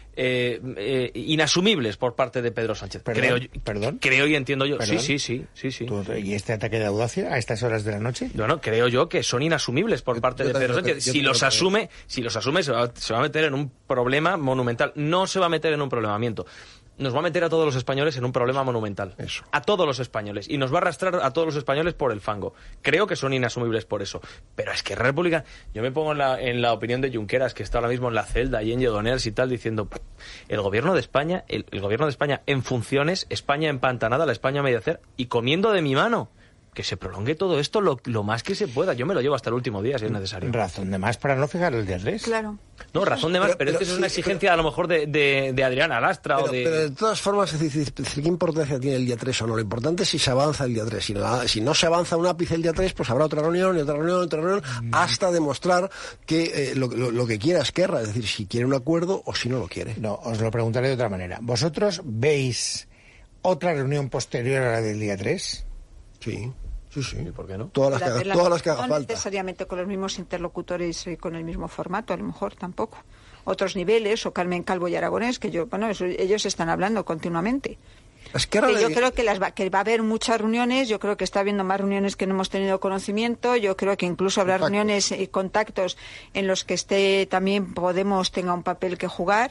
inasumibles por parte de Pedro Sánchez. Creo y entiendo yo. ¿Perdón? Sí. ¿Y este ataque de audacia a estas horas de la noche? Bueno, creo yo que son inasumibles por parte de Pedro Sánchez. Si los asume, se va a meter en un problema monumental. No se va a meter en un problemamiento. Nos va a meter a todos los españoles en un problema monumental. Eso. A todos los españoles. Y nos va a arrastrar a todos los españoles por el fango. Creo que son inasumibles por eso. Pero es que República... Yo me pongo en la opinión de Junqueras, que está ahora mismo en la celda y en Lledoners y tal, diciendo... El gobierno de España, el gobierno de España en funciones, España empantanada, la España a medio hacer, y comiendo de mi mano. Que se prolongue todo esto lo más que se pueda. Yo me lo llevo hasta el último día, si es necesario. Razón de más para no fijar el día 3. Claro. No, razón de más, pero es que es una exigencia a lo mejor de Adriana Lastra o de... Pero de todas formas, es decir, ¿qué importancia tiene el día 3 o no? Lo importante es si se avanza el día 3. Si no se avanza un ápice el día 3, pues habrá otra reunión, hasta demostrar que lo que quiera Esquerra, es decir, si quiere un acuerdo o si no lo quiere. No, os lo preguntaré de otra manera. ¿Vosotros veis otra reunión posterior a la del día 3? Sí. ¿Y por qué no? Todas las que haga falta. No necesariamente con los mismos interlocutores y con el mismo formato, a lo mejor tampoco. Otros niveles, o Carmen Calvo y Aragonés, ellos están hablando continuamente. Yo creo que va a haber muchas reuniones, yo creo que está habiendo más reuniones que no hemos tenido conocimiento, yo creo que incluso habrá reuniones y contactos en los que también Podemos tenga un papel que jugar,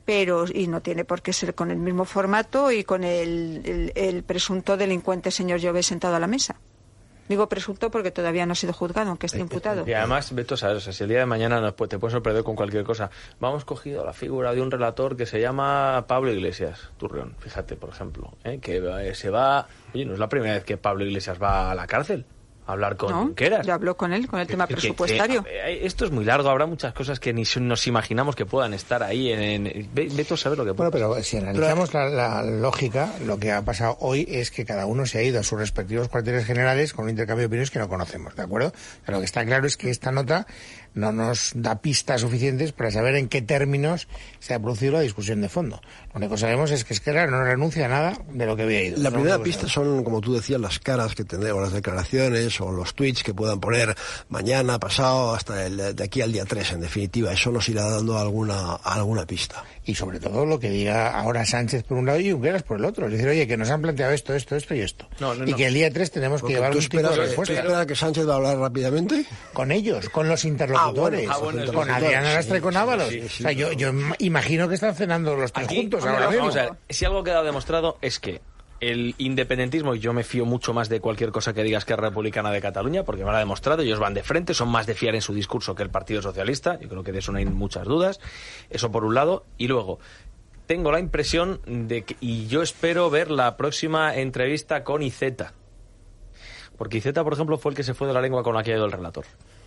y no tiene por qué ser con el mismo formato y con el presunto delincuente señor Llobet sentado a la mesa. Digo presunto porque todavía no ha sido juzgado, aunque esté imputado. Y además, Beto, ¿sabes? O sea, si el día de mañana te puedes sorprender con cualquier cosa. Vamos cogido la figura de un relator que se llama Pablo Iglesias Turrión, fíjate, por ejemplo, que se va... Oye, no es la primera vez que Pablo Iglesias va a la cárcel. Hablar con Junqueras. Ya habló con él, con el tema presupuestario. Esto es muy largo, habrá muchas cosas que ni nos imaginamos que puedan estar ahí. Beto sabe lo que puede. Bueno, pero si analizamos la lógica, lo que ha pasado hoy es que cada uno se ha ido a sus respectivos cuarteles generales con un intercambio de opiniones que no conocemos, ¿de acuerdo? Pero lo que está claro es que esta nota no nos da pistas suficientes para saber en qué términos se ha producido la discusión de fondo. Lo único que sabemos es que Esquerra no renuncia a nada de lo que había ido. La primera pista son, como tú decías, las caras que tendremos, las declaraciones o los tweets que puedan poner mañana, pasado, hasta de aquí al día 3, en definitiva. Eso nos irá dando alguna pista. Y sobre todo lo que diga ahora Sánchez por un lado y Junqueras por el otro. Es decir, oye, que nos han planteado esto y esto. Y que el día 3 tenemos que llevar un tipo de respuesta. ¿Tú esperas que Sánchez va a hablar rápidamente? Con ellos, con los interlocutores. Con Adriana Lastra y con Ábalos. O sea, yo imagino que están cenando los tres juntos ahora mismo. Vamos a ver, si algo queda demostrado es que el independentismo, y yo me fío mucho más de cualquier cosa que diga Esquerra Republicana de Cataluña, porque me lo ha demostrado, ellos van de frente, son más de fiar en su discurso que el Partido Socialista, yo creo que de eso no hay muchas dudas, eso por un lado, y luego tengo la impresión de que, y yo espero ver la próxima entrevista con Iceta, porque Iceta, por ejemplo, fue el que se fue de la lengua con la que ha ido el relator.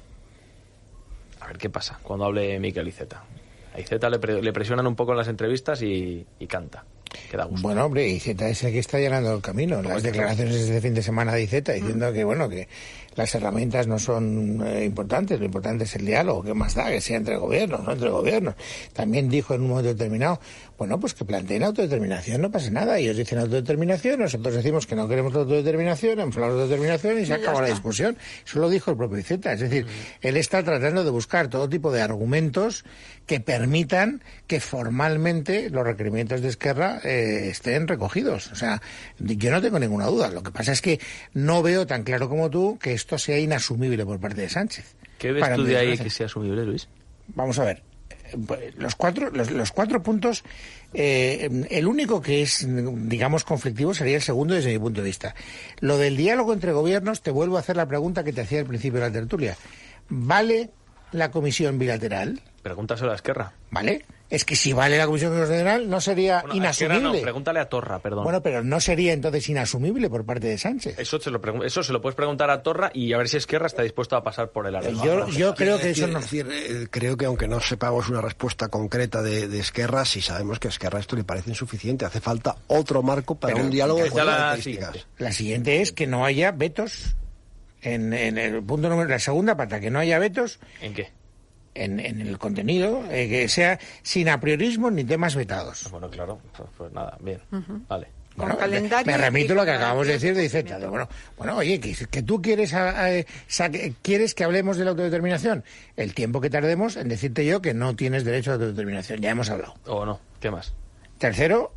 A ver qué pasa cuando hable Miquel Iceta. A Iceta le presionan un poco en las entrevistas y canta. Que da gusto. Bueno, hombre, Iceta es el que está llenando el camino. Las declaraciones de este fin de semana de Iceta diciendo que las herramientas no son importantes, lo importante es el diálogo, que más da que sea entre gobiernos, no entre gobiernos. También dijo en un momento determinado, pues que planteen autodeterminación, no pasa nada, ellos dicen autodeterminación, nosotros decimos que no queremos autodeterminación, hemos hablado de autodeterminación y se acaba la discusión. Eso lo dijo el propio Iceta, es decir, él está tratando de buscar todo tipo de argumentos que permitan que formalmente los requerimientos de Esquerra estén recogidos. O sea, yo no tengo ninguna duda. Lo que pasa es que no veo tan claro como tú que esto sea inasumible por parte de Sánchez. ¿Qué ves tú de ahí que sea asumible, Luis? Vamos a ver. Los cuatro puntos, el único que es, digamos, conflictivo sería el segundo desde mi punto de vista. Lo del diálogo entre gobiernos, te vuelvo a hacer la pregunta que te hacía al principio de la tertulia. ¿Vale la comisión bilateral? Pregúntaselo a Esquerra. ¿Vale? Es que si vale la comisión bilateral no sería inasumible. No, pregúntale a Torra, perdón. Bueno, pero no sería entonces inasumible por parte de Sánchez. Eso se lo puedes preguntar a Torra y a ver si Esquerra está dispuesto a pasar por el arreglo. Yo creo que eso no... creo que aunque no sepamos una respuesta concreta de Esquerra, sí sabemos que a Esquerra esto le parece insuficiente. Hace falta otro marco para un diálogo de características. La siguiente es que no haya vetos en el punto número... La segunda pata, que no haya vetos... ¿En qué? en el contenido, que sea sin apriorismo ni temas vetados. Bueno, claro, pues nada, bien, vale. Bueno, me remito a lo que acabamos de decir de Iceta. Bueno, oye, que tú quieres que hablemos de la autodeterminación. El tiempo que tardemos en decirte yo que no tienes derecho a la autodeterminación. Ya hemos hablado. ¿O no? ¿Qué más? Tercero,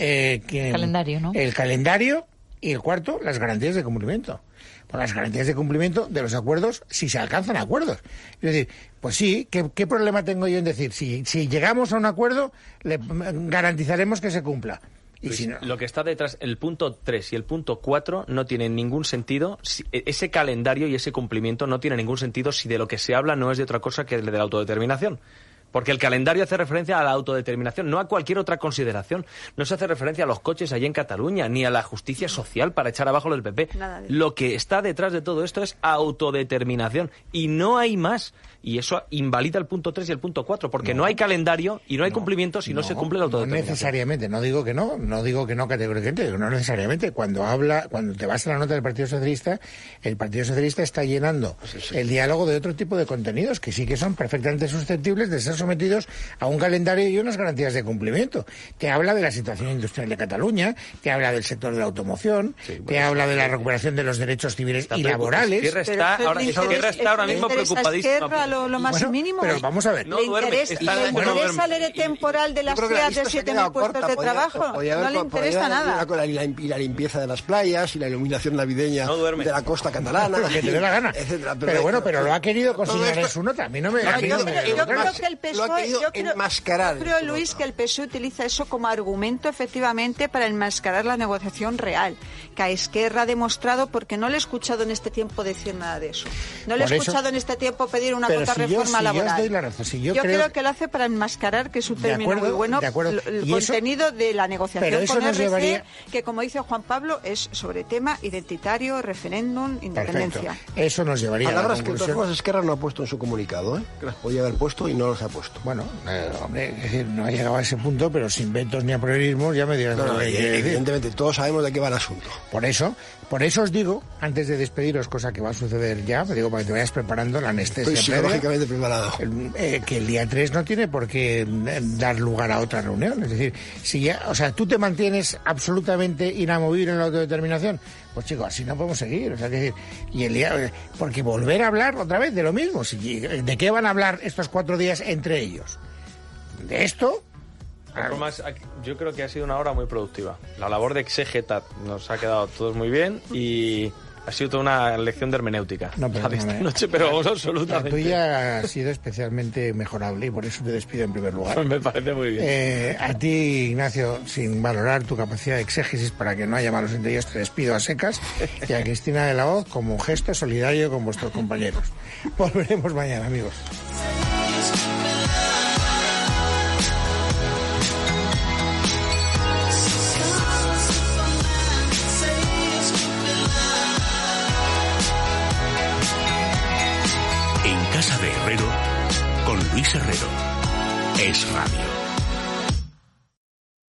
calendario, ¿no? El calendario. Y el cuarto, las garantías de cumplimiento. Pues las garantías de cumplimiento de los acuerdos, si se alcanzan acuerdos. Es decir, pues sí, ¿qué problema tengo yo en decir? Si llegamos a un acuerdo, le garantizaremos que se cumpla. Pues si no... Lo que está detrás, el punto 3 y el punto 4 no tienen ningún sentido. Ese calendario y ese cumplimiento no tiene ningún sentido si de lo que se habla no es de otra cosa que de la autodeterminación. Porque el calendario hace referencia a la autodeterminación, no a cualquier otra consideración. No se hace referencia a los coches allí en Cataluña, ni a la justicia social para echar abajo lo del PP. Lo que está detrás de todo esto es autodeterminación. Y no hay más. Y eso invalida el punto 3 y el punto 4, porque no hay calendario y no hay cumplimiento si no se cumple la autodeterminación. No necesariamente, no digo que no categóricamente, digo no necesariamente. Cuando te vas a la nota del Partido Socialista, el Partido Socialista está llenando el diálogo de otro tipo de contenidos que sí que son perfectamente susceptibles de ser sometidos a un calendario y unas garantías de cumplimiento. Te habla de la situación industrial de Cataluña, te habla del sector de la automoción, te habla de la recuperación de los derechos civiles y laborales. Esquerra está ahora mismo preocupadísima. Lo más mínimo. Pero vamos a ver. ¿Le interesa el ERE temporal de las FEAD de 7.000 puestos de trabajo? No le interesa nada. Y la limpieza de las playas y la iluminación navideña de la costa catalana. Lo que te dé la gana. Pero lo ha querido consignar en su nota. A mí no me... Yo creo que el PSOE... enmascarar. Yo creo, Luis, que el PSOE utiliza eso como argumento, efectivamente, para enmascarar la negociación real. Que a Esquerra ha demostrado, porque no le he escuchado en este tiempo decir nada de eso. No le he escuchado en este tiempo pedir una reforma laboral. Yo os doy la razón. Yo creo que lo hace para enmascarar, que es un término muy bueno, el contenido de la negociación con RC, que como dice Juan Pablo, es sobre tema identitario, referéndum, independencia. Perfecto. Eso nos llevaría a la conclusión. Que de todas formas Esquerra no ha puesto en su comunicado, que las podía haber puesto y no los ha puesto. Bueno, hombre, es decir, no ha llegado a ese punto, pero sin vetos ni apriorismos ya me dirás lo que quiere decir. Evidentemente, todos sabemos de qué va el asunto. Por eso os digo, antes de despediros, cosa que va a suceder ya, me digo para que te vayas preparando la anestesia. Estoy psicológicamente preparado. Que el día 3 no tiene por qué dar lugar a otra reunión. Es decir, si ya, o sea, tú te mantienes absolutamente inamovible en la autodeterminación, pues chicos, así no podemos seguir. O sea, que, y el día, porque volver a hablar otra vez de lo mismo. ¿De qué van a hablar estos 4 días entre ellos? ¿De esto? Además, yo creo que ha sido una hora muy productiva. La labor de exégeta nos ha quedado todos muy bien y ha sido toda una lección de hermenéutica esta noche, pero vamos absolutamente. La tuya ha sido especialmente mejorable y por eso te despido en primer lugar. Me parece muy bien. A ti, Ignacio, sin valorar tu capacidad de exégesis para que no haya malos entendidos, te despido a secas. Y a Cristina de la Hoz como un gesto solidario con vuestros compañeros. Volveremos mañana, amigos. En casa de Herrero, con Luis Herrero. Es Radio.